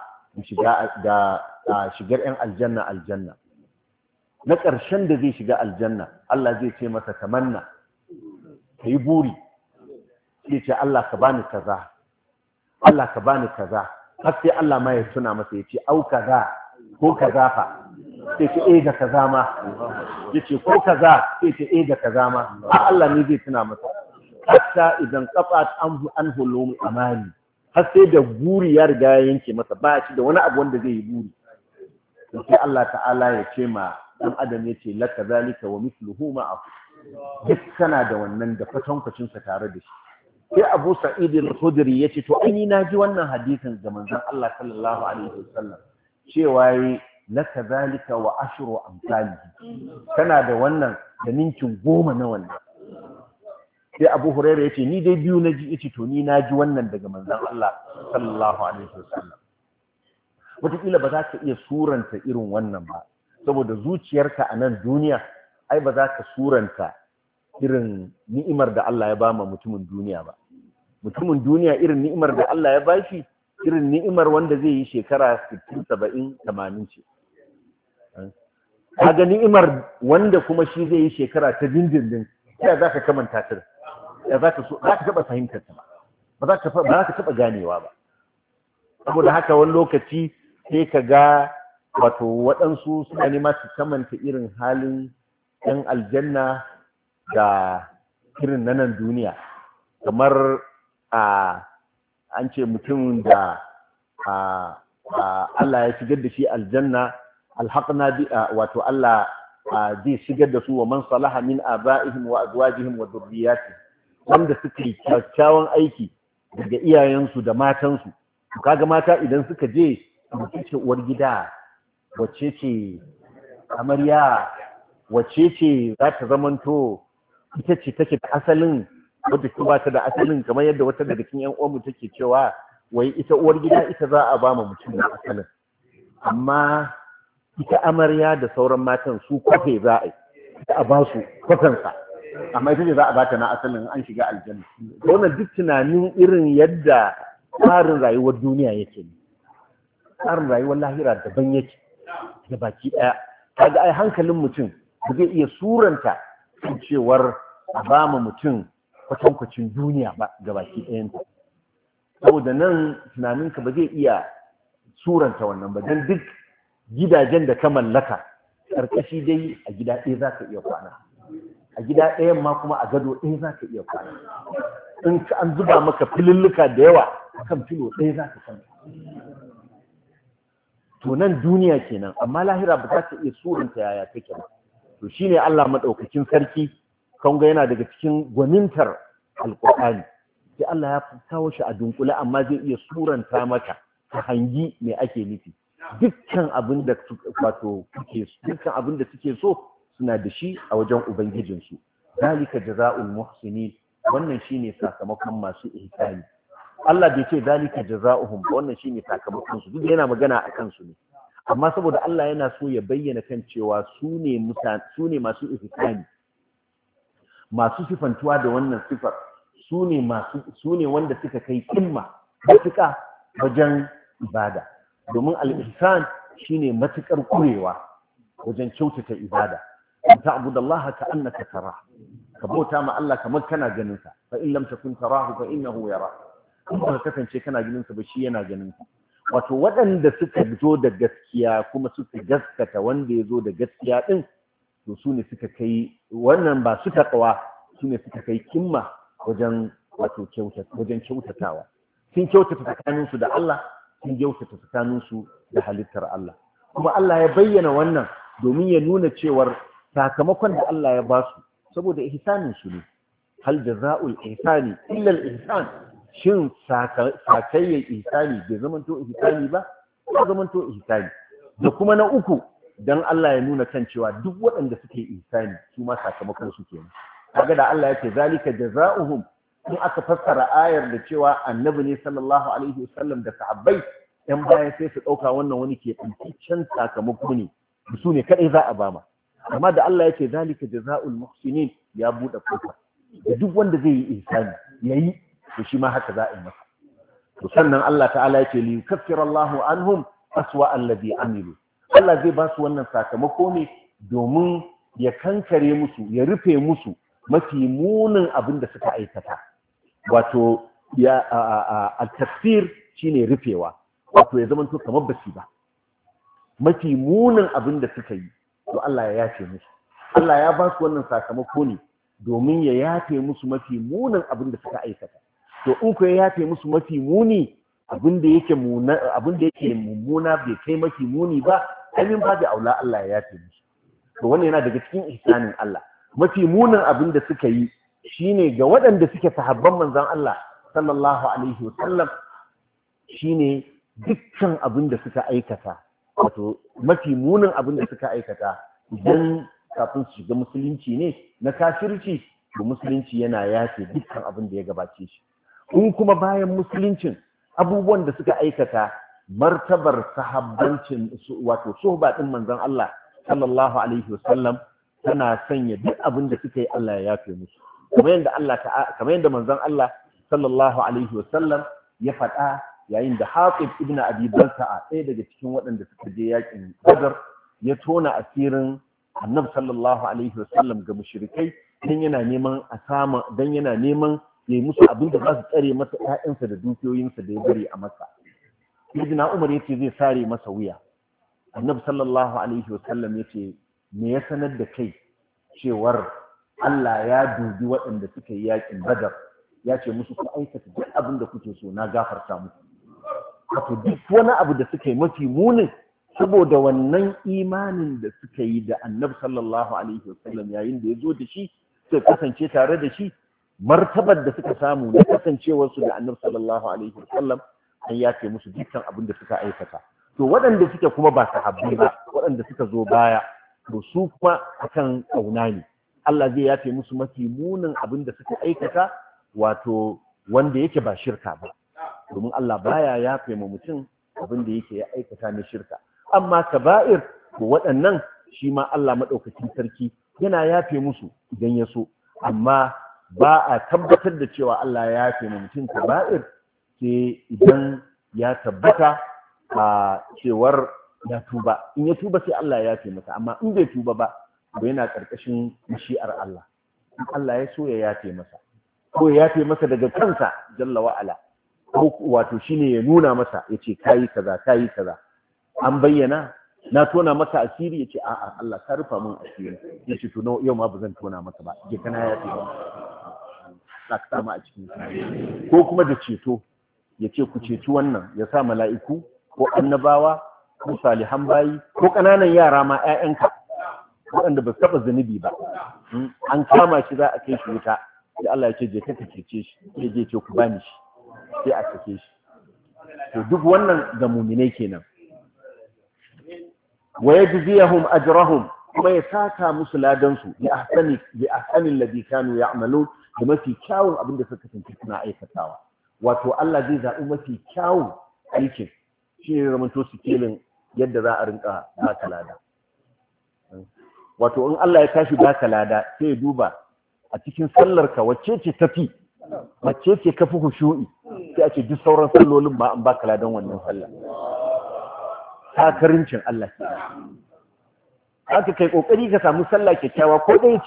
shigar yan aljanna na ƙarshen da zai shiga aljanna Allah zai ce masa tamanna kai buri sai ce Allah ka bani kaza Allah ka bani kaza har sai Allah ma ya tuna masa ya ce au kaza ko kaza fa sai ce ga kaza ma ya ce ko kaza sai ce ga kaza ma har Allah ne zai tuna masa hatta idan qafat an hulum amani har sai da buri ya riga ya yanke masa ba shi da wani abu wanda zai yi buri sai Allah ta'ala ya ce ma dan adam ya ce laka zalika wa mithluhu ma'ahu duk kana da wannan da kwatankwacin sa tare da shi sai Abu Sa'id al-Khudri yace to ai na ji wannan hadisin ga manzon Allah sallallahu alaihi wasallam cewa laka zalika wa ashru amsalihi kana da wannan da ninkin 10 na wannan sai Abu Hurairah yace ni dai biyu naji yace to ni naji wannan daga manzon Allah sallallahu alaihi wasallam wataƙila ba za ka iya suranta irin wannan ba saboda zuciyarka a nan duniya ai ba za ka suranta irin ni'imar da Allah ya ba ma mutumin duniya ba mutumin duniya irin ni'imar da Allah ya bashi irin ni'imar wanda zai yi shekara 60 70 80 ce kaga ni'imar wanda kuma shi zai yi shekara ta dindindin sai za ka kamanta ta za ka taba fahimtar ta ba za ka taba ganewa ba saboda haka wani lokaci sai ka ga wato waɗansu suna nema su kamanta irin halin 'yan aljanna da irin na nan duniya kamar an ce mutum da Allah ya shigar da shi aljanna alhaqna bi wato Allah zai shigar da su wa man salaha min aba'ihim wa azwajihim wa dhurriyyatihim wanda suka yi kyakkyawan aiki daga iyayensu da matansu kaga mata idan suka je wacce ce uwar gida wacce ce amarya wacce ce za ta zamanto ita ce take da asalin wadda ba ta da asalin kamar yadda wata daga cikin yan uwanmu take cewa wai ita uwar gida ita za a ba mu mutum da asalin amma ita amarya da sauran matan su kwafe za a yi ita a ba su kwafansa amma ita ce za a ba ta na asalin an shiga aljanna wannan duk tunanin irin yadda tsarin rayuwar duniya yake ne tsarin rayuwar lahira daban yake da baki ɗaya kaga ai hankalin mutum ba zai iya suranta cewar a ba mu mutum kwatankwacin duniya ba ga baki ɗayanta saboda nan tunaninka ba zai iya suranta wannan ba don duk gidajen da ka mallaka ƙarƙashi dai a gida ɗaya za ka iya kwana a gida ɗayan ma kuma a gado ɗaya za ka iya kwana in an zuba maka filulluka da yawa kan filo ɗaya za ka kwana to nan duniya kenan, amma lahira ba za ta iya suranta yaya take ba. To shine Allah madaukakin sarki kan ga yana daga cikin gwanintar alqur'ani, sai Allah ya kawo shi a dunkule amma zai iya suranta maka ta hangi me ake nufi. Dukkan abin da suke so suna da shi a wajen ubangijinsu. Zalika jazaa'ul muhsinin, wannan shine sakamakon masu ihsani. Allah bai ce zalika jazaohum, wannan shine sakamakon su, duk yana magana akan su ne, amma saboda Allah yana so ya bayyana kan cewa su ne masu ihsani, masu sifantuwa da wannan sifar, su ne wanda suka kai kimma matuƙa wajen ibada, domin al-ihsan shine matuƙar kurewa wajen kyautata ibada. ta'budallaha ka'annaka tarah, ka bauta ma Allah kamar kana ganin sa, fa in lam takun tarahu fa innahu yara, in ba ka kasance kana ganin sa ba shi yana ganin ka. Wato waɗanda suka zo da gaskiya kuma suka gaskata wanda ya zo da gaskiya din, to su ne suka kai wannan ba su taqwa, su ne suka kai kimma wajen wajen kyautatawa. Sun kyautata tsakaninsu da Allah, sun kyautata tsakaninsu da halittar Allah. Kuma Allah ya bayyana wannan domin ya nuna cewar sakamakon da Allah ya ba su saboda ihsanin su ne. Hal jaza'ul ihsani illa al-ihsan, shin sakayyar ihsani bai zamanto ihsani ba? Ya zamanto ihsani. Da kuma na uku, dan Allah ya nuna kan cewa duk waɗanda suke ihsani su ma sakamakon su kenan. Kaga da Allah ya ce zalika jaza'uhum, in aka fassara ayar da cewa annabi ne sallallahu alaihi wasallam da sahabbai, yan baya sai su ɗauka wannan wani ke ɗantaccen sakamako ne, su ne kaɗai za a bama. Amma da Allah ya ce zalika jaza'ul muhsinin, ya buɗe kofa da duk wanda zai yi ihsani yayi, to shi ma haka za a yi masa. To sannan Allah ta'ala ya ce li yukaffira Allahu anhum aswa alladhi amilu, Allah zai ba su wannan sakamako ne domin ya kankare musu, ya rufe musu mafi munin abin da suka aikata. Wato ya al-tafsir shine rufewa, wato ya zama to kamar basi ba, mafi munin abin da suka yi, to Allah ya yafe musu. Allah ya ba su wannan sakamako ne domin ya yafe musu mafi munin abin da suka aikata. To in ku ya yafe musu mafi muni, abin da yake mummuna bai kai mafi muni ba, amin ba da aula Allah ya yafe musu. To wannan yana daga cikin ihsanin Allah. Mafi munin abin da suka yi shine ga waɗanda suke sahabban manzon Allah sallallahu alaihi wasallam, shine dukkan abin da suka aikata, wato mafi munin abin da suka aikata idan kafin su shiga musulunci ne na kafirci, to musulunci yana yafe dukkan abin da ya gabace shi. In kuma bayan musuluncin abubuwan da suka aikata, martabar sahabbancin wato suhba din manzon Allah sallallahu alaihi wasallam tana sanya duk abin da suka yi Allah ya yafe musu, kamar yadda manzon Allah sallallahu alaihi wasallam ya faɗa yayin da Hatib ibn Abi Balta'a, ɗaya daga cikin waɗanda suka je yakin Badr, ya tona asirin Annabi sallallahu alaihi wasallam ga mushrikai, dan yana neman ya yi musu abin da za su tsare masa ƴaƴansa da dukiyoyinsa da ya bari a Makka. Sayyidina Umar yace zai sare masa wuya. Annabi sallallahu alaihi wasallam yace me ya sanar da kai cewar Allah ya dubi waɗanda suka yi yakin Badar, ya ce musu ku aikata duk abin da kuke so, na gafarta muku. Wato duk wani abu da suka yi mafi munin, saboda wannan imanin da suka yi da Annabi sallallahu alaihi wasallam yayin da ya zo da shi, suka kasance tare da shi, martabar da suka samu na kasancewarsu da Annabi sallallahu alaihi wasallam, an yafe musu dukkan abin da suka aikata. To waɗanda suke kuma ba sahabbai ba, waɗanda suka zo baya, to su kuma akan kauna ne. Allah zai yafe musu mafi munin abin da suka aikata, wato wanda yake ba shirka ba, domin Allah baya yafe ma mutum abin da yake ya aikata na shirka. Amma kaba'ir, ko waɗannan shi ma Allah maɗaukakin sarki yana yafe musu idan ya so, amma ba a tabbatar da cewa Allah ya yafe ma mutum kaba'ir sai idan ya tabbata a cewar ya tuba. In ya tuba sai Allah ya yafe masa, amma in bai tuba ba, to yana ƙarƙashin mashi'ar Allah. In Allah ya so ya yafe masa, ko ya yafe masa daga kansa jalla wa'ala, ko wato shine ya nuna masa ya ce kayi kaza kayi kaza, an bayyana na tona maka asiri, ya ce a'a Allah ka rufa min asiri, ya ce to yau ma ba zan tona maka ba, je kana yafe ba, za ka samu a cikin ko kuma da ceto, ya ce ku ceci wannan, ya sa mala'iku ko annabawa ko salihan bayi ko ƙananan yara ma 'ya'yanka waɗanda ba su taɓa zunubi ba an kama shi za a kai shi wuta sai Allah ya ce je ka cece shi sai je ce ku bani shi sai a sake shi to duk wannan ga mu'minai kenan wa yajziyahum ajrahum kuma ya saka musu ladan su bi ahsani alladhi kanu ya'malun da mafi kyawun abin da suka kasance suna aikatawa wato Allah zai zaɓi mafi kyawun aikin shi ne zamanto sikelin yadda za a rinka baka lada wato in Allah ya tashi baka lada sai ya duba a cikin sallarka wacce ce tafi wacce ce kafi hushu'i sai a ce duk sauran sallolin ba an baka ladan wannan sallar takarincin Allah ke haka kai kokari ka samu sallah kyakkyawa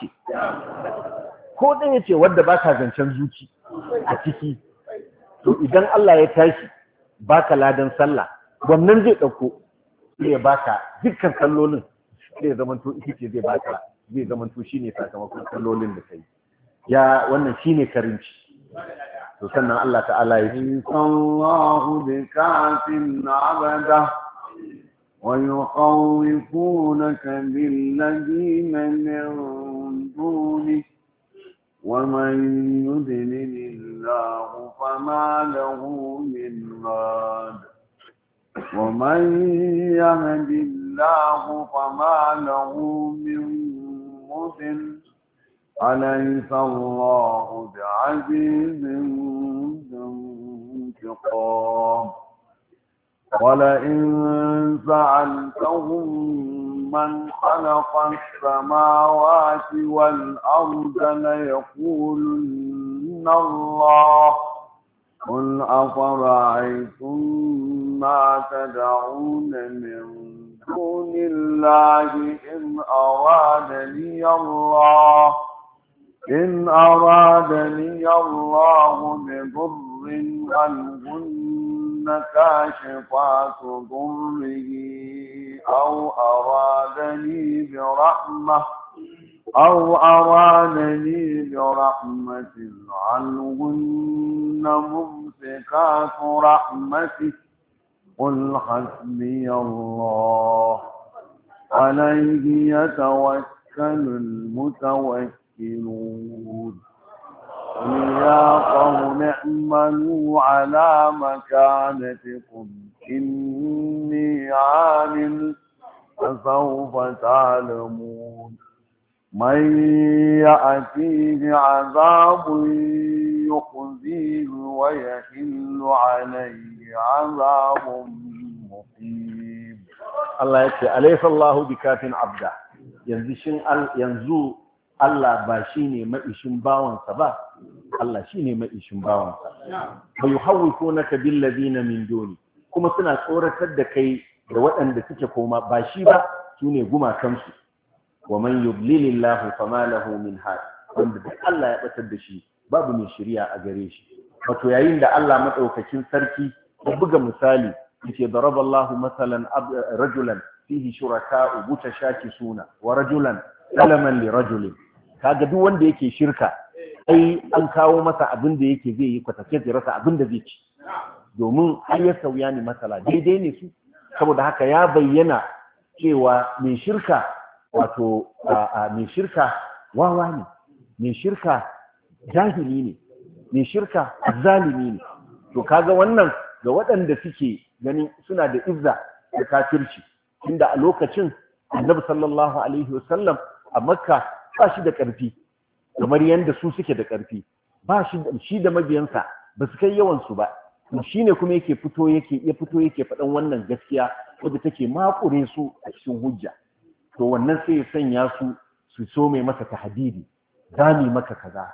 ko ɗaya ce wadda baka zancen zuci a ciki to idan Allah ya tashi baka ladan sallah wannan zai ɗauko sai ya baka dukkan sallolin sai ya zamanto ita ce zai zamanto shine sakamakon sallolin da kai ya wannan shine karinci to sannan Allah ta'ala ya ce Allahu bi kafin abada wa yukhawwifunaka bil ladina min duni wa man yudlilillahu fama lahu min had wa man yahdillahu fama lahu min mudil أليس الله بعزيز ذو انتقام ولئن سألتهم من خلق السماوات والأرض ليقولن الله قل أفرأيتم ما تدعون من دون الله إن أرادني الله بضر هل هن كاشفات ضره أو أرادني برحمة هل هن ممسكات رحمته قل حسبي الله عليه يتوكل المتوكلون يا قوم اعملوا على مكانتكم إني عامل فسوف تعلمون من يأتيه عذاب يخزيه ويحل عليه عذاب مقيم Allah ya ce alaysa Allahu bikafin abda yanzu Allah ba shine maishin bawansa ba Allah shine maishin bawansa wa yuhawwifunaka bil ladina min duni kuma suna tsoratar da kai da waɗanda suke koma ba shi ba sune gumakansu wa man yudlilillahu fama lahu min had wanda duk Allah ya batar da shi babu mai shari'a a gare shi wato yayin da Allah madaukakin sarki ya buga misali yace daraballahu masalan rajulan fihi shuraka'u mutashakisuna wa rajulan salaman li rajulin kaga duk wanda yake shirka ai an kawo masa abin da yake zai yi kwatace da rasa abin da zai ci domin har ya sauya ne masala daidai ne su saboda haka ya bayyana cewa mai shirka wato mai shirka wawa ne mai shirka jahili ne mai shirka zalimi ne to kaga wannan ga waɗanda suke ganin suna da izza da kafirci inda a lokacin annabi sallallahu alaihi wasallam a makka ba shi da ƙarfi kamar yadda su suke da ƙarfi ba shi da mabiyansa ba su kai yawansu ba shi ne kuma yake fito yake faɗan wannan gaskiya wadda take makure su a cikin hujja to wannan sai ya sanya su so mai masa tahdidi zami maka kaza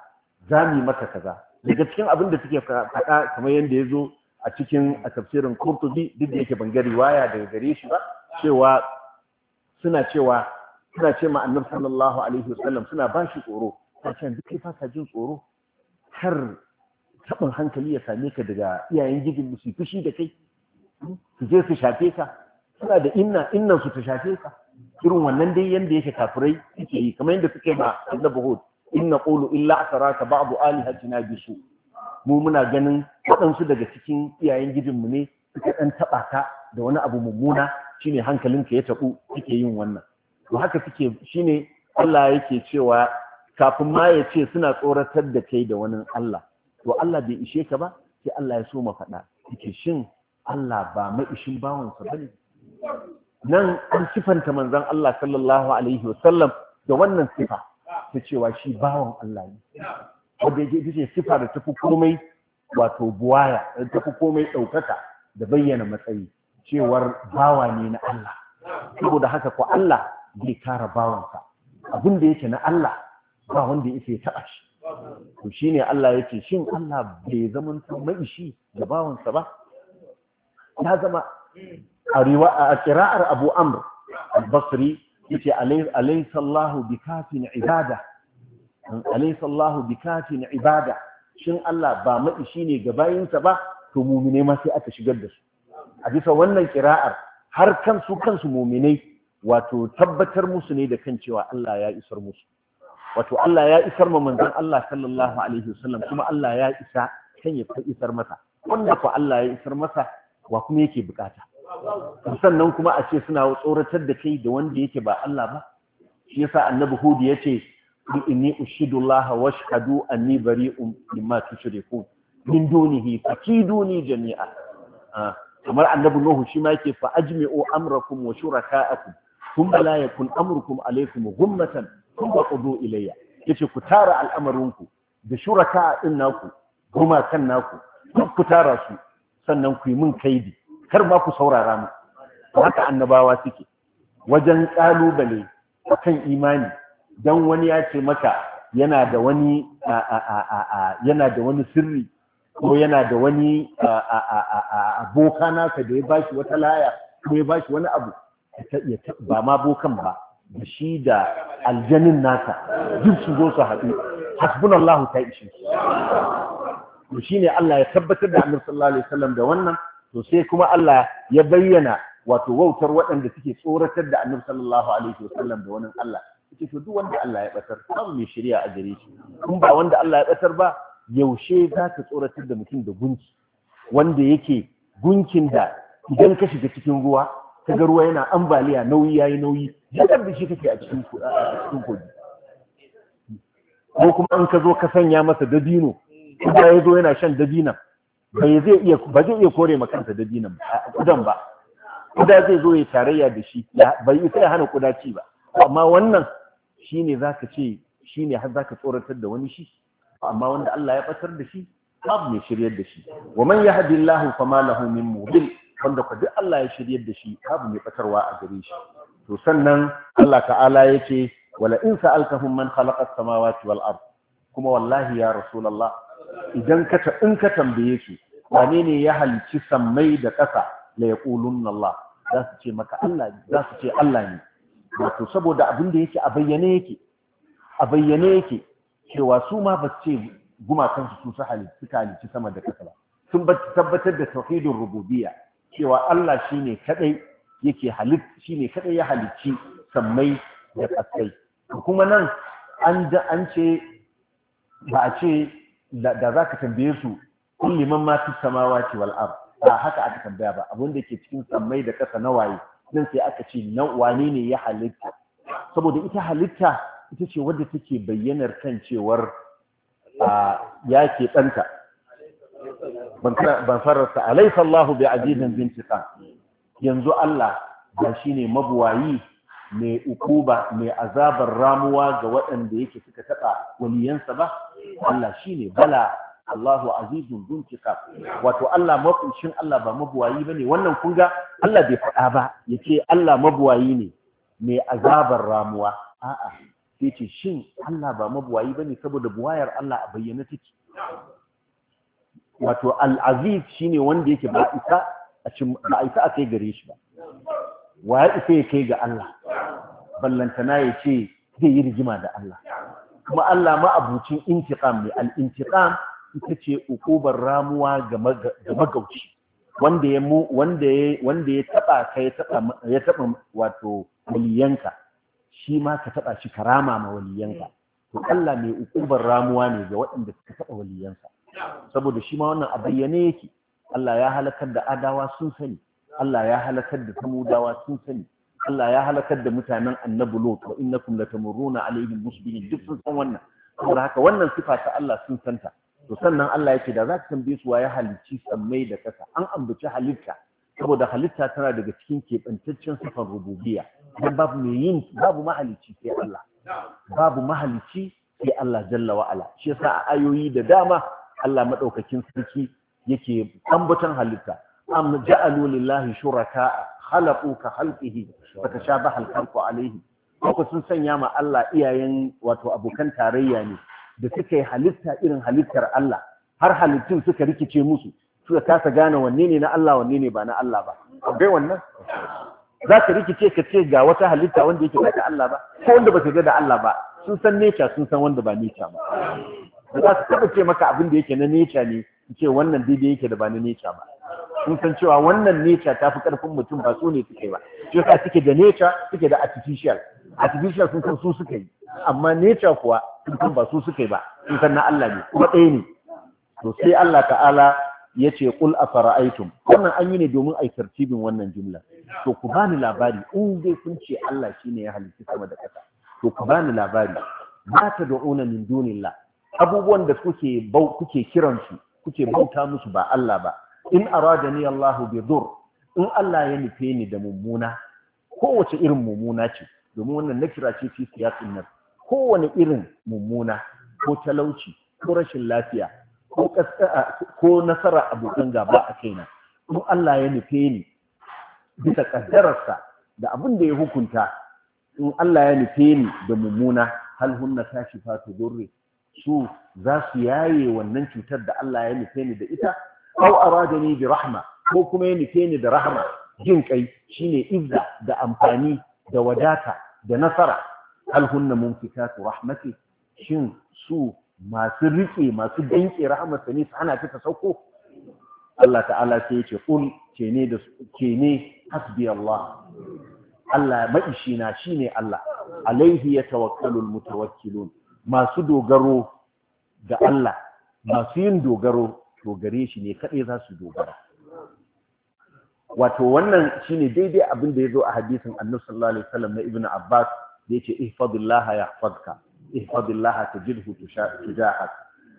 daga cikin abin da suke faɗa kamar yadda ya zo a cikin tafsirin Qurtubi duk da yake ban ga riwaya daga gare shi ba cewa suna ce ma annabi sallallahu alaihi wasallam suna ba shi tsoro ta ce duk kai fasa jin tsoro har taɓin hankali ya same ka daga iyayen gidin su fushi da kai su je su shafe ka suna da innan su ta shafe ka irin wannan dai yanda yake kafirai suke yi kamar yadda suke ma annabi Hud inna qulu illa asaraka ba'du alihatina bisu mu muna ganin waɗansu daga cikin iyayen gidinmu ne suka ɗan taɓa ka da wani abu mummuna shine hankalinka ya tabu kike yin wannan to haka suke shine Allah yake cewa kafin ma ya ce suna tsoratar da kai da wani Allah to Allah bai ishe ka ba sai Allah ya so ma faɗa yake shin Allah ba mai ishin bawansa bane nan an sifanta manzon Allah sallallahu alaihi wasallam da wannan sifa ta cewa shi bawan Allah ne wanda yake ce sifa da tafi komai wato buwaya tafi komai ɗaukaka da bayyana matsayi cewar bawa ne na Allah saboda haka ko Allah bai kara bawansa abin da yake na Allah ba wanda yake taɓa shi to shine Allah yake shin Allah bai zama mai shi da bawansa ba ya zama a qira'ar Abu Amr al-Basri yace alaysa Allahu bikafin ibada alaysa Allahu bikafin ibada shin Allah ba mai shi ne ga bayinsa ba to mu'mine ma sai aka shigar da su a bisa wannan qira'ar har kansu mu'minai wato tabbatar musu ne da kan cewa Allah ya isar musu wato Allah ya isar ma manzon Allah sallallahu alaihi wasallam kuma Allah ya isa kan ya isar masa wanda ko Allah ya isar masa wa kuma yake bukata sannan kuma a ce suna tsoratar da kai da wanda yake ba Allah ba shi yasa annabi Hud yace inni ushidu Allah wa ashhadu anni bari'un mimma tushrikun min dunihi fakiduni jami'a kamar annabi Nuhu shi ma yake fa ajmi'u amrakum wa shuraka'akum thumma la yakun amrukum alaykum ghummatan thumma qudu ilayya yace ku tara al'amarinku da shuraka din naku goma kan naku duk ku tara su sannan ku yi min kaidi kar ma ku saurara mu haka annabawa suke wajen kalubale akan imani dan wani ya ce maka yana da wani sirri ko yana da wani boka naka da ya bashi wata laya ko ya bashi wani abu ba ma bokan ba da shi da aljanin naka duk su zo su haɗu hasbunallahu ta ishe to shine Allah ya tabbatar da Annabi sallallahu alaihi wasallam da wannan to sai kuma Allah ya bayyana wato wautar waɗanda suke tsoratar da Annabi sallallahu alaihi wasallam da wannan Allah yake to duk wanda Allah ya batar babu mai shari'a a gare shi kun ba wanda Allah ya batar ba yaushe za ka tsoratar da mutum da gunki wanda yake gunkin da idan ka shiga cikin ruwa ka ga ruwa yana ambaliya nauyi yayi nauyi jadar da shi kake a cikin kogi ko kuma an ka zo ka sanya masa dabino kuma ya zo yana shan dabinan ba zai iya kore ma kansa dabinan kudan ba kuda zai zo ya tarayya da shi bai sai ya hana kuda ci ba amma wannan shine zaka ce shine har zaka tsoratar da wani shi amma wanda Allah ya batar da shi babu mai shiryar da shi wa man yahdillahu fama lahu min mudil wanda ko duk Allah ya shiryar da shi babu mai batarwa a gare shi to sannan Allah ta'ala yace wala in sa'altahum man khalaqa as-samawati wal ard kuma wallahi ya rasulullah idan ka tambaye su wane ne ya halicci sammai da ƙasa la yaqulunna Allah za su ce maka Allah ne za su ce Allah ne wato saboda abin da yake a bayyane yake cewa su ma ba su ce gumakansu su suka halicci sama da ƙasa ba sun tabbatar da tauhidin rububiyya cewa Allah shine kadai yake shine kadai ya halicci sammai da ƙasai kuma nan an ce ba a ce da za ka tambaye su kulli man ma fi samawati wal ard ba haka aka tambaya ba abin da ke cikin sammai da ƙasa na waye nan sai aka ce wane ne ya halitta saboda ita halitta ita ce wadda take bayyanar kan cewar ya ke ɗanta ban fararsa alaysa Allahu bi azizin bintiqam yanzu Allah ba shine mabuwayi mai ukuba mai azabar ramuwa ga waɗanda yake suka taɓa waliyansa ba Allah shine bala Allahu azizun bintiqam wato Allah mafucin Allah ba mabuwayi bane wannan kun ga Allah bai faɗa ba yace Allah mabuwayi ne mai azabar ramuwa a'a sai ce shin Allah ba mabuwayi bane saboda buwayar Allah a bayyana take wato al-aziz shine wanda yake ba isa a kai gare shi ba wa ya isa ya kai ga Allah ballantana ya ce zai yi rigima da Allah kuma Allah ma abucin intiqam ne al-intiqam ita ce ukubar ramuwa ga magauci wanda ya taba ka ya taba wato waliyanka shi ma ka taba shi karama ma waliyanka to Allah mai ukubar ramuwa ne ga waɗanda suka taba waliyansa saboda shi ma wannan a bayyane yake Allah ya halakar da adawa sun sani Allah ya halakar da samudawa sun sani, Allah ya halakar da mutanen annabi Lut wa innakum latamurruna alaihim musbihin, duk sun san wannan. Saboda haka wannan sifa ta Allah sun santa. To sannan Allah yake da za ka tambaye su ya halicci sammai da kasa, an ambaci halitta saboda halitta tana daga cikin keɓantaccen sifar rububiyya. Dan babu mai yin, babu mahalicci sai Allah, babu mahalicci sai Allah jalla wa ala. Shi yasa a ayoyi da dama Allah madaukakin sarki yake ambaton halitta. Am ja'alu lillahi shuraka khalaqu ka khalqihi fatashabaha al-khalqu alayhi. Ko sun sanya ma Allah iyayen wato abokan tarayya ne da suka yi halitta irin halittar Allah, har halittun suka rikice musu, suka kasa gane wanne ne na Allah wanne ne ba na Allah ba. Akwai wannan? Za ka rikice ka ce ga wata halitta wanda yake ba ta Allah ba, ko wanda ba ta ga da Allah ba, sun san nature sun san wanda ba nature ba. Ba za su taɓa ce maka abin da yake na nature ne, su ce wannan daidai yake da ba na nature ba. Sun san cewa wannan nature ta fi ƙarfin mutum ba su ne suke ba. Shi yasa suke da nature suke da artificial. Artificial sun san su suka yi, amma nature kuwa sun san ba su suka yi ba, sun san na Allah ne, kuma ɗaya ne. To sai Allah ta'ala ya ce qul afara'aytum, wannan an yi ne domin ai tartibin wannan jumla. To ku bani labari, in dai kun ce Allah shine ya halitta sama da ƙasa, to ku bani labari, ma tad'una min dunillah, abubuwan da kuke kiransu, kuke bauta musu ba Allah ba. In aradani Allahu bi dur, in Allah ya nufe ni da mummuna, kowace irin mummuna ce, domin wannan nakira ce fi siyaqin nas, kowane irin mummuna, ko talauci, ko rashin lafiya, ko nasara abokan gaba a kaina, in Allah ya nufe ni bisa kaddararsa da abin da ya hukunta, in Allah ya nufe ni da mummuna, hal hunna kashifatu durri, su za su yaye wannan cutar da Allah ya nufe ni da ita, aw aradani bi rahma, ko kuma ya nufe ni da rahma, jin kai shine izza da amfani da wadata da nasara, hal hunna mumsikatu rahmati, shin su masu rike masu danke rahmatsa ne su hana ta sauko? Allah ta'ala sai ya ce qul ke ne hasbi Allah, Allah maishina shine Allah, alaihi yatawakkalul mutawakkilun, masu dogaro ga Allah, masu yin dogaro to gare shi ne kadai za su dogara. Wato wannan shine daidai abin da yazo a hadisin Annabi sallallahu alaihi wasallam na Ibn Abbas da yace ihfazillaha yahfazka, ihfazillaha tajidhu tujahak,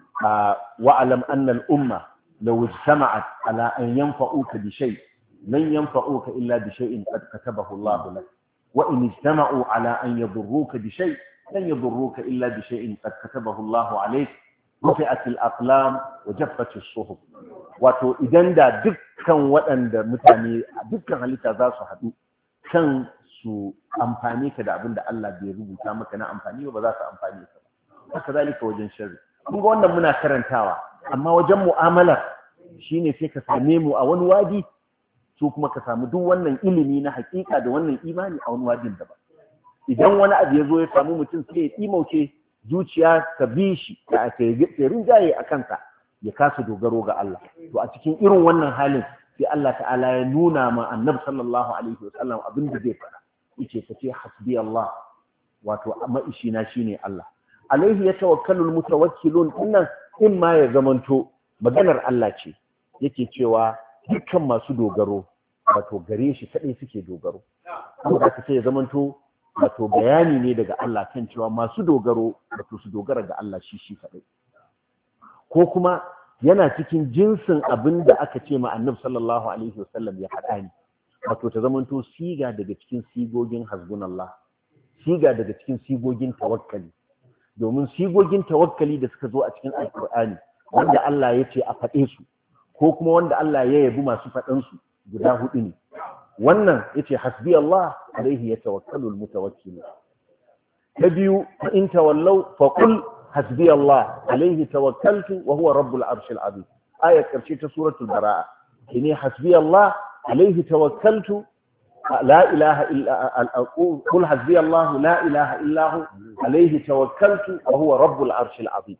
wa alam anna al-umma law ijtama'at ala an yanfa'uka bi shay' lan yanfa'uka illa bi shay'in qad katabahu Allah lak, wa in ijtama'u ala an yadurruka bi shay' lan yadurruka illa bi shay'in qad katabahu Allah alayk, rufi'at al-aqlam wa jaffat as-suhuf. Wato idan da dukkan waɗanda mutane dukkan halitta za su haɗu kan su amfani ka da abin da Allah bai rubuta maka na amfani ba za su amfani ka ba. Haka zalika wajen sharri. Kun ga wannan muna karantawa, amma wajen mu'amala shine sai ka same mu a wani wadi, su kuma ka samu duk wannan ilimi na hakika da wannan imani a wani wadin daban. Idan wani abu ya zo ya samu mutum sai ya imauce zuciya ta bi shi da ta rinjaye a kansa, ya kasa dogaro ga Allah. To a cikin irin wannan halin sai Allah ta'ala ya nuna ma Annabi sallallahu alaihi wasallam abin da zai fara. Yace ka ce hasbi Allah, wato maishina shine Allah. Alaihi yatawakkalul mutawakkilun, innan in ma ya zamanto maganar Allah ce yake cewa dukkan masu dogaro wato gare shi kadai suke dogaro. Saboda ka ce ya zamanto wato bayani ne daga Allah kan cewa masu dogaro wato su dogara ga Allah shi kadai. Ko kuma yana cikin jinsin abin da aka ce ma Annabi sallallahu alaihi wasallam ya faɗa ni, wato ta zamanto siga daga cikin sigogin hasbunallah, siga daga cikin sigogin tawakkali. Domin sigogin tawakkali da suka zo a cikin alkur'ani wanda Allah ya ce a faɗe su, ko kuma wanda Allah ya yabi masu faɗan su, guda hudu ne. Wannan yace hasbi Allah, alaihi yatawakkalul mutawakkilun. Ta biyu, fa in tawallaw fa qul hasbi Allah, alaihi tawakkaltu wa huwa rabbul arshil azim. Ayat karshe ta suratul bara'a. Kine hasbi Allah, alaihi tawakkaltu, la ilaha illa qul hasbi Allah la ilaha illa hu, alaihi tawakkaltu wa huwa rabbul arshil azim.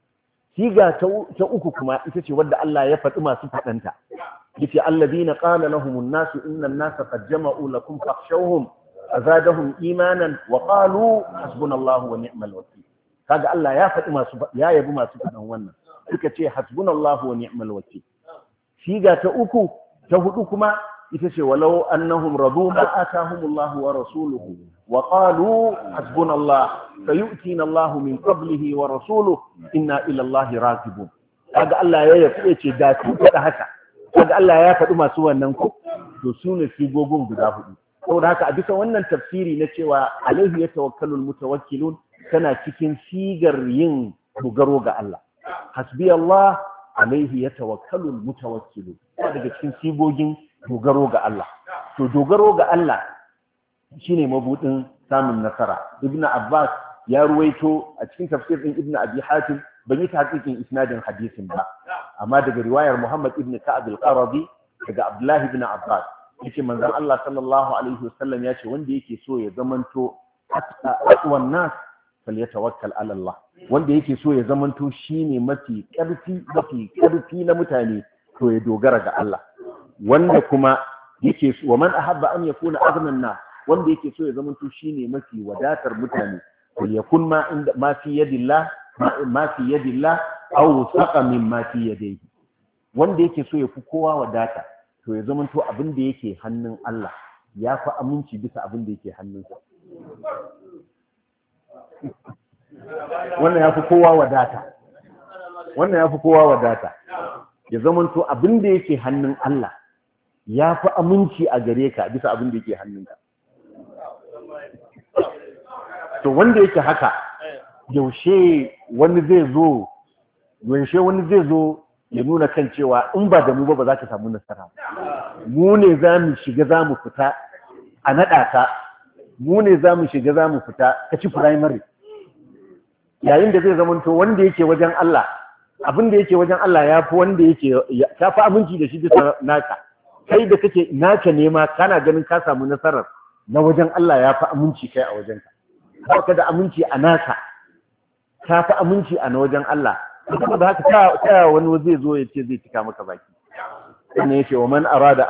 Siga ta uku kuma ita ce wadda Allah ya faɗi masu faɗanta. Yace alladhina qala lahumun nasu inna an-nasa qad jama'u lakum fakhshawhum azadahum imanan wa qalu hasbunallahu wa ni'mal wakeel. Kaga Allah ya faɗi ya yabi masu faɗan wannan. Suka ce hasbunallahu wa ni'mal wakeel. Siga ta uku ta hudu kuma ita ce walau annahum radu ma atahumullahu wa rasuluhu wa qalu hasbunallah sayu'tina Allahu min qablihi wa rasuluhu inna ila Allahi raghibun. Kaga Allah ya ce da su faɗa haka, kaga Allah ya faɗi masu wannan ko to su ne sigogin guda hudu. Saboda haka a bisa wannan tafsiri na cewa alaihi yatawakkalul mutawakkilun tana cikin sigar yin dogaro ga Allah. Hasbi Allah alaihi yatawakkalul mutawakkilun daga cikin sigogin dogaro ga Allah. To dogaro ga Allah shine mabudin samun nasara. Ibn Abbas ya ruwaito a cikin tafsir din Ibn Abi Hatim, ban yi tahqiqin isnadin hadisin ba, amma daga riwayar Muhammad ibn Ka'ab al-Qarabi daga Abdullah ibn Abbas yace manzon Allah sallallahu alaihi wasallam yace wanda yake so ya zamanto aqwan nas falyatawakkal ala Allah, wanda yake so ya zamanto shine mafi karfi na mutane to ya dogara ga Allah. Wanda kuma yake so, wa man ahabba an yakuna aghnan nas, wanda yake so ya zamanto shine mafi wadatar mutane to yakun ma fi yadillah aw saqa mimma fi yadayhi, wanda yake so ya fi kowa wadata to ya zamanto abin da yake hannun Allah ya fi aminci bisa abin da yake hannunsa. Wannan ya fi kowa wadata, ya zamanto abin da yake hannun Allah ya fi aminci a gare ka bisa abin da yake hannunka. To wanda yake haka, yaushe wani zai zo ya nuna kan cewa in ba da mu ba za ka samu nasara. Mu ne za mu shiga za mu fita a naɗa ka, mu ne za mu shiga za mu fita ka ci firamare. Yayin da zai zamanto wanda yake wajen Allah, abin da yake wajen Allah ya fi wanda yake ka fi aminci da shi bisa naka. Kai da kake naka nema kana ganin ka samu nasarar, na wajen Allah ya fi aminci kai a wajenka. Ba ka da aminci a naka, ka fi aminci a na wajen Allah. Saboda haka ta wani zai zo ya ce zai cika maka baki. Sannan ya ce wa man ahabba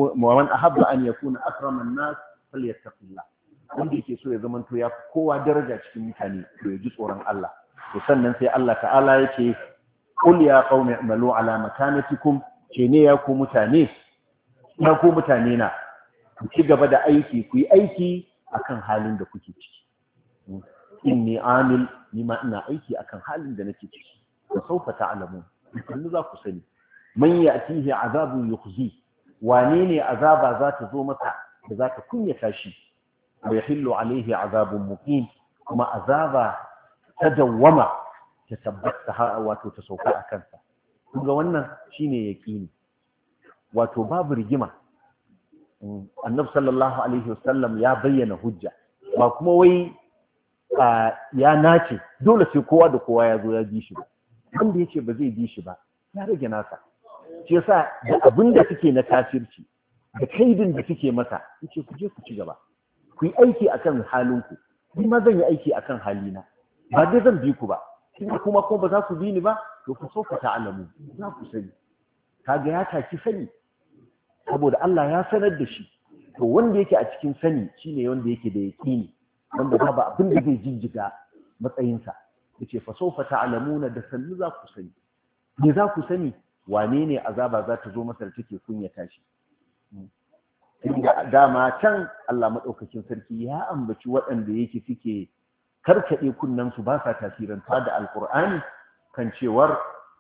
an yakuna akraman nas falyattaqillah. Wanda yake so ya zamanto ya fi kowa daraja cikin mutane to ya ji tsoron Allah. To sannan sai Allah ta'ala ya ce qul ya qaumi i'malu ala makanatikum, ce ne ya ku mutane na ku ci gaba da aiki, ku yi aiki akan halin da kuke ciki. Inni amil, ni ma ina aiki akan halin da nake ciki. Wa sawfa ta'lamun, kullu za ku sani. Man ya'tihi azabun yukhzi, wane ne azaba za ta zo masa da za ta kunyata shi. Wa yahillu alaihi azabun muqim, kuma azaba ta dawwama ta tabbata wato ta sauka a kansa. Kun ga wannan shine yaqini. Wato babu rigima. Annabi sallallahu alaihi wasallam ya bayyana hujja, ba kuma wai ya nace dole sai kowa da kowa ya zo ya bi shi ba. Wanda yace ba zai bi shi ba ya rage nasa. Shi yasa da abin da suke na kafirci da kaidin da suke masa yace ku je ku ci gaba, ku yi aiki akan halinku, ni ma zan yi aiki akan halina, ba dai zan bi ku ba, kuma ba za ku bi ni ba, to ku so ku ta'alamu, za ku sani. Kaga ya taki sani, saboda Allah ya sanar da shi. To wanda yake a cikin sani shine wanda yake da yaqini, wanda babu abin da zai jinjiga matsayinsa. Yace fa sawfa ta'lamuna, da sannu za ku sani. Me za ku sani? Wane ne azaba za ta zo masa da take kunyata shi? Inda dama can Allah madaukakin sarki ya ambaci waɗanda yake suke karkade kunnan su ba sa tasiranta da alqur'ani kan cewar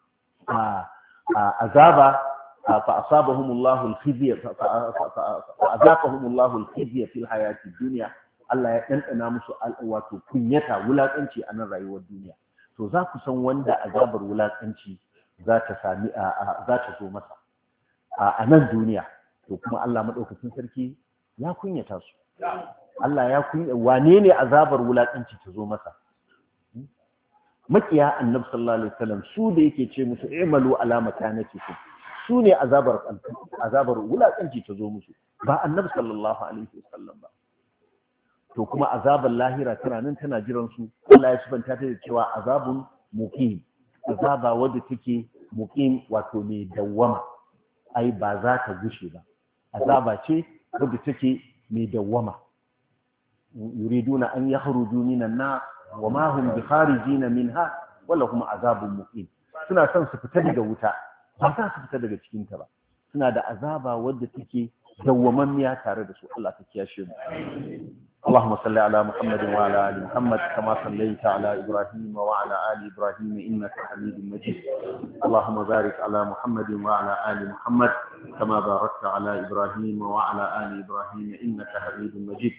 azaba fa asabahumullahu alkhizya fa azaqahumullahu alkhizya fil hayati dunya. Allah ya ɗanɗana musu wato kunyata, wulaƙanci a nan rayuwar duniya. To za ku san wanda azabar wulaƙanci za ta zo masa a nan duniya. To kuma Allah maɗaukacin sarki ya kunyata su. Allah ya wane ne azabar wulaƙanci ta zo masa? Makiya Annabi sallallahu alaihi wasallam su da yake ce musu i'malu ala makanatikum, su ne azabar wulaƙanci ta zo musu, ba Annabi sallallahu alaihi wasallam ba. To kuma azabar lahira tana nan tana jiran su. Allah ya subanta ta da cewa azabun muqim, azaba wadda take muqim, wato mai dawwama, ai ba za ta gushe ba. Azaba ce wadda take mai dawwama. Yuriduna an yakhruju minan nar wa ma hum bikharijin minha wa lahum azabun muqim. Suna son su fita daga wuta, ba za su fita daga cikin ta ba. Suna da azaba wadda take dawwamammiya tare da su Allah ka kiyashe mu اللهم صل على محمد وعلى ال محمد كما صليت على ابراهيم وعلى ال ابراهيم انك حميد مجيد اللهم بارك على محمد وعلى ال محمد كما باركت على ابراهيم وعلى ال ابراهيم انك حميد مجيد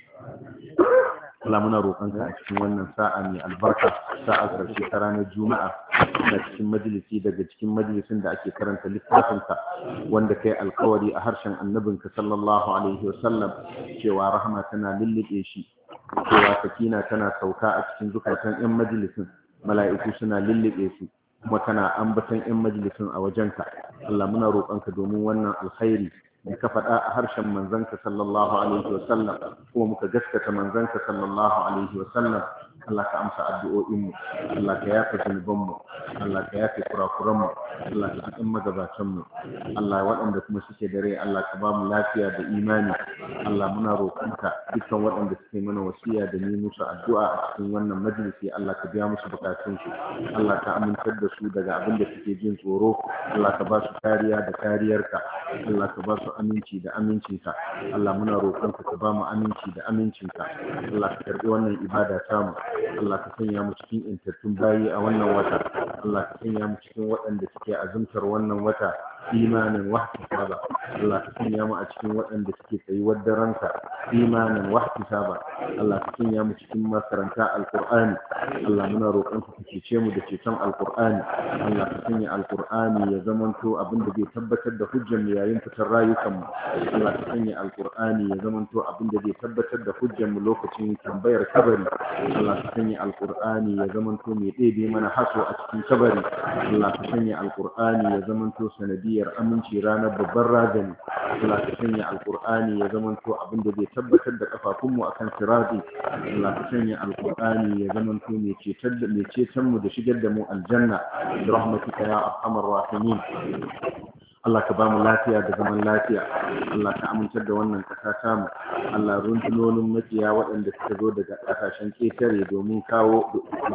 Allah muna roƙonka a cikin wannan sa'a mai albarka sa'a ƙarshe ta ranar juma'a na cikin majalisi daga cikin majalisin da ake karanta littafinka wanda kai alkawari a harshen annabinka sallallahu alaihi wasallam cewa rahama tana lullube shi cewa sakina tana sauka a cikin zukatan 'yan majalisin mala'iku suna lullube su kuma kana ambaton 'yan majalisin a wajenka Allah muna roƙonka domin wannan alkhairi da ka faɗa a harshen manzanka sallallahu alaihi wasallam kuma muka gaskata manzanka sallallahu alaihi wasallam Allah ka amsa addu'o'inmu Allah ka yafe zunubanmu Allah ka yafe kurakuranmu Allah ka cikin magabatanmu Allah waɗanda kuma suke da rai Allah ka ba mu lafiya da imani Allah muna roƙonka dukkan waɗanda suke mana wasiya da ni musu addu'a a cikin wannan majalisi Allah ka biya musu bukatunsu Allah ka amintar da su daga abin da suke jin tsoro Allah ka ba su kariya da kariyarka Allah ka ba su aminci da amincinka Allah muna roƙonka ka ba mu aminci da amincinka Allah ka karɓi wannan ibada tamu Allah ka sanya mu cikin intattun bayi a wannan wata Allah ka sanya mu cikin waɗanda suke azumtar wannan wata imanin wahtisaba Allah ka sanya mu a cikin waɗanda suke tsayuwar daranka imanin wahtisaba Allah ka sanya mu cikin makaranta alqur'ani Allah muna roƙonka ka cece mu da ceton alqur'ani Allah ka sanya alqur'ani ya zamanto abin da zai tabbatar da hujjar mu yayin fitar rayukan mu Allah ka sanya alqur'ani ya zamanto abin da zai tabbatar da hujjar mu lokacin tambayar kabari Allah ka sanya alqur'ani ya zamanto mai ɗebe mana haso a cikin kabari Allah ka sanya alqur'ani ya zamanto sanadiyar aminci ranar babban razani Allah ka sanya alqur'ani ya zamanto abin da zai tabbatar da kafafunmu akan sirati Allah ka sanya alqur'ani ya zamanto mai ceton mu da shigar da mu aljanna bi rahmatika ya arhamar rahimin Allah ka ba mu lafiya da zaman lafiya Allah ka amintar da wannan ƙasa tamu Allah rundunonin makiya waɗanda suka zo daga ƙasashen ƙetare domin kawo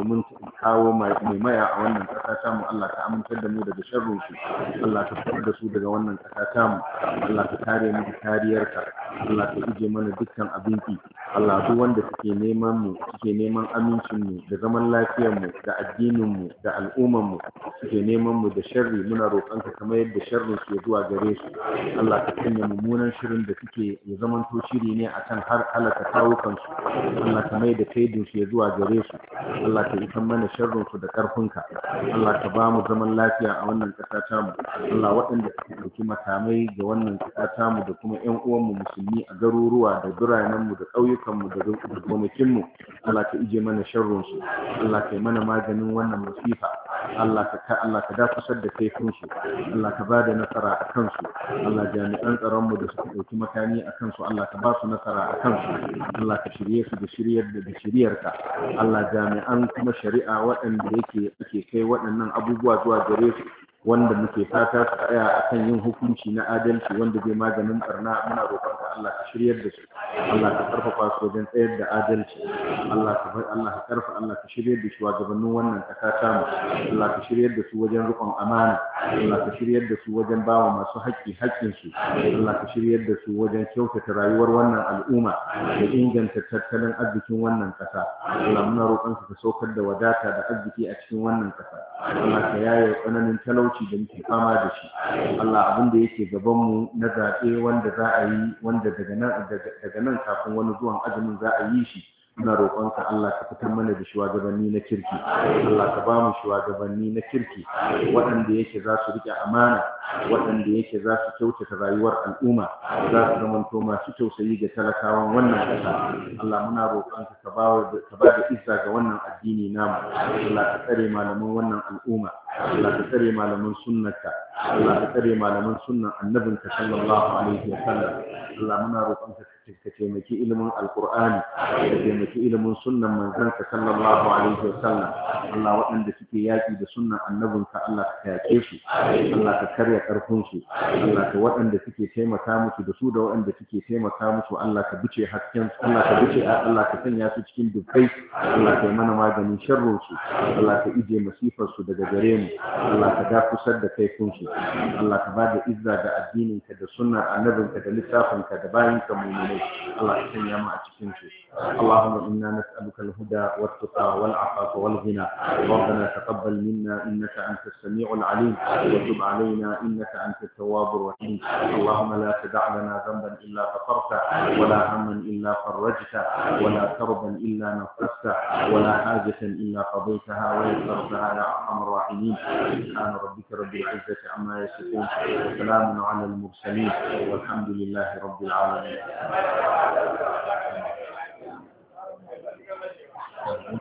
mai maya a wannan ƙasa tamu Allah ka amintar da mu daga sharrin su Allah ka fitar da su daga wannan ƙasa tamu Allah ka kare mu da kariyarka Allah ka ije mana dukkan abinci Allah duk wanda suke neman amincin mu da zaman lafiyar mu da addinin mu da al'umman mu suke neman mu da sharri muna roƙonka kamar yadda sharri ke zuwa gare su Allah ka sanya mummunan shirin da suke ya zamanto shiri ne akan har halaka kawukan su Allah ka mai da kaidin su ya zuwa gare su Allah ka isan mana sharrin su da karfinka Allah ka ba mu zaman lafiya a wannan ƙasa tamu Allah waɗanda suke ɗauki makamai ga wannan ƙasa tamu da kuma ƴan uwanmu musulmi a garuruwa da biranen mu da ƙauyukan mu da gonakin mu Allah ka ije mana sharrin su Allah ka yi mana maganin wannan musifa Allah ka dakusar da kaifin su Allah ka ba da nasara a kansu Allah jami'an tsaron mu da suka ɗauki makami a kansu Allah ka ba su nasara a kansu Allah ka shirye su da shiryarka Allah jami'an kuma shari'a waɗanda ake kai waɗannan abubuwa zuwa gare su wanda muke fata su tsaya akan yin hukunci na adalci wanda zai maganin barna muna roƙon ka Allah ka shiryar da su Allah ka karfafa su wajen tsayar da adalci Allah ka shiryar da shugabannin wannan ƙasa ta mu Allah ka shiryar da su wajen riƙon amana Allah ka shiryar da su wajen bawa masu haƙƙi haƙƙin su Allah ka shiryar da su wajen kyautata rayuwar wannan al'umma da inganta tattalin arzikin wannan ƙasa Allah muna roƙon ka saukar da wadata da arziki a cikin wannan ƙasa Allah ka yaye tsananin talauci da muke fama da shi Allah abin da yake gaban mu na zaɓe wanda za a yi wanda daga nan kafin wani zuwan azumin za a yi shi muna roƙonka Allah ka fitar mana da shugabanni na kirki Allah ka ba mu shugabanni na kirki waɗanda yake za su riƙe amana waɗanda yake za su kyautata rayuwar al'umma za su zamanto masu tausayi ga talakawan wannan ƙasa Allah muna roƙonka ka ba da izza ga wannan addini namu Allah ka tsare malaman wannan al'umma Allah ka tsare malaman sunnarka Allah ka tsare malaman sunnan annabinka sallallahu alaihi wa sallam Allah muna roƙonka taimaki ilimin alqur'ani ka taimaki ilimin sunnan manzanka sallallahu alaihi wasallam Allah waɗanda suke yaƙi da sunnan annabinka Allah ka yaƙe su Allah ka karya ƙarfin su Allah ka waɗanda suke taimaka musu da su da waɗanda suke taimaka musu Allah ka bice hasken su Allah ka sanya su cikin dubbai Allah ka yi mana maganin sharrin su Allah ka ije masifar su daga gare mu Allah ka dakusar da kaifin su Allah ka bada izza da addinin ka da sunnar annabinka da littafin ka da bayin ka mu'minai Allah ka sanya mu a cikin su Allahumma inna nas'aluka al-huda wat-tuqa wal-'afafa wal-ghina ربنا تقبل منا إنك أنت السميع العليم وتب علينا إنك أنت التواب الرحيم اللهم لا تدع لنا ذنبا إلا غفرته ولا هما إلا فرجته ولا كربا إلا نفسته ولا حاجة إلا قضيتها ويسرتها يا أرحم الراحمين سبحان ربك رب العزة عما يصفون وسلام على المرسلين والحمد لله رب العالمين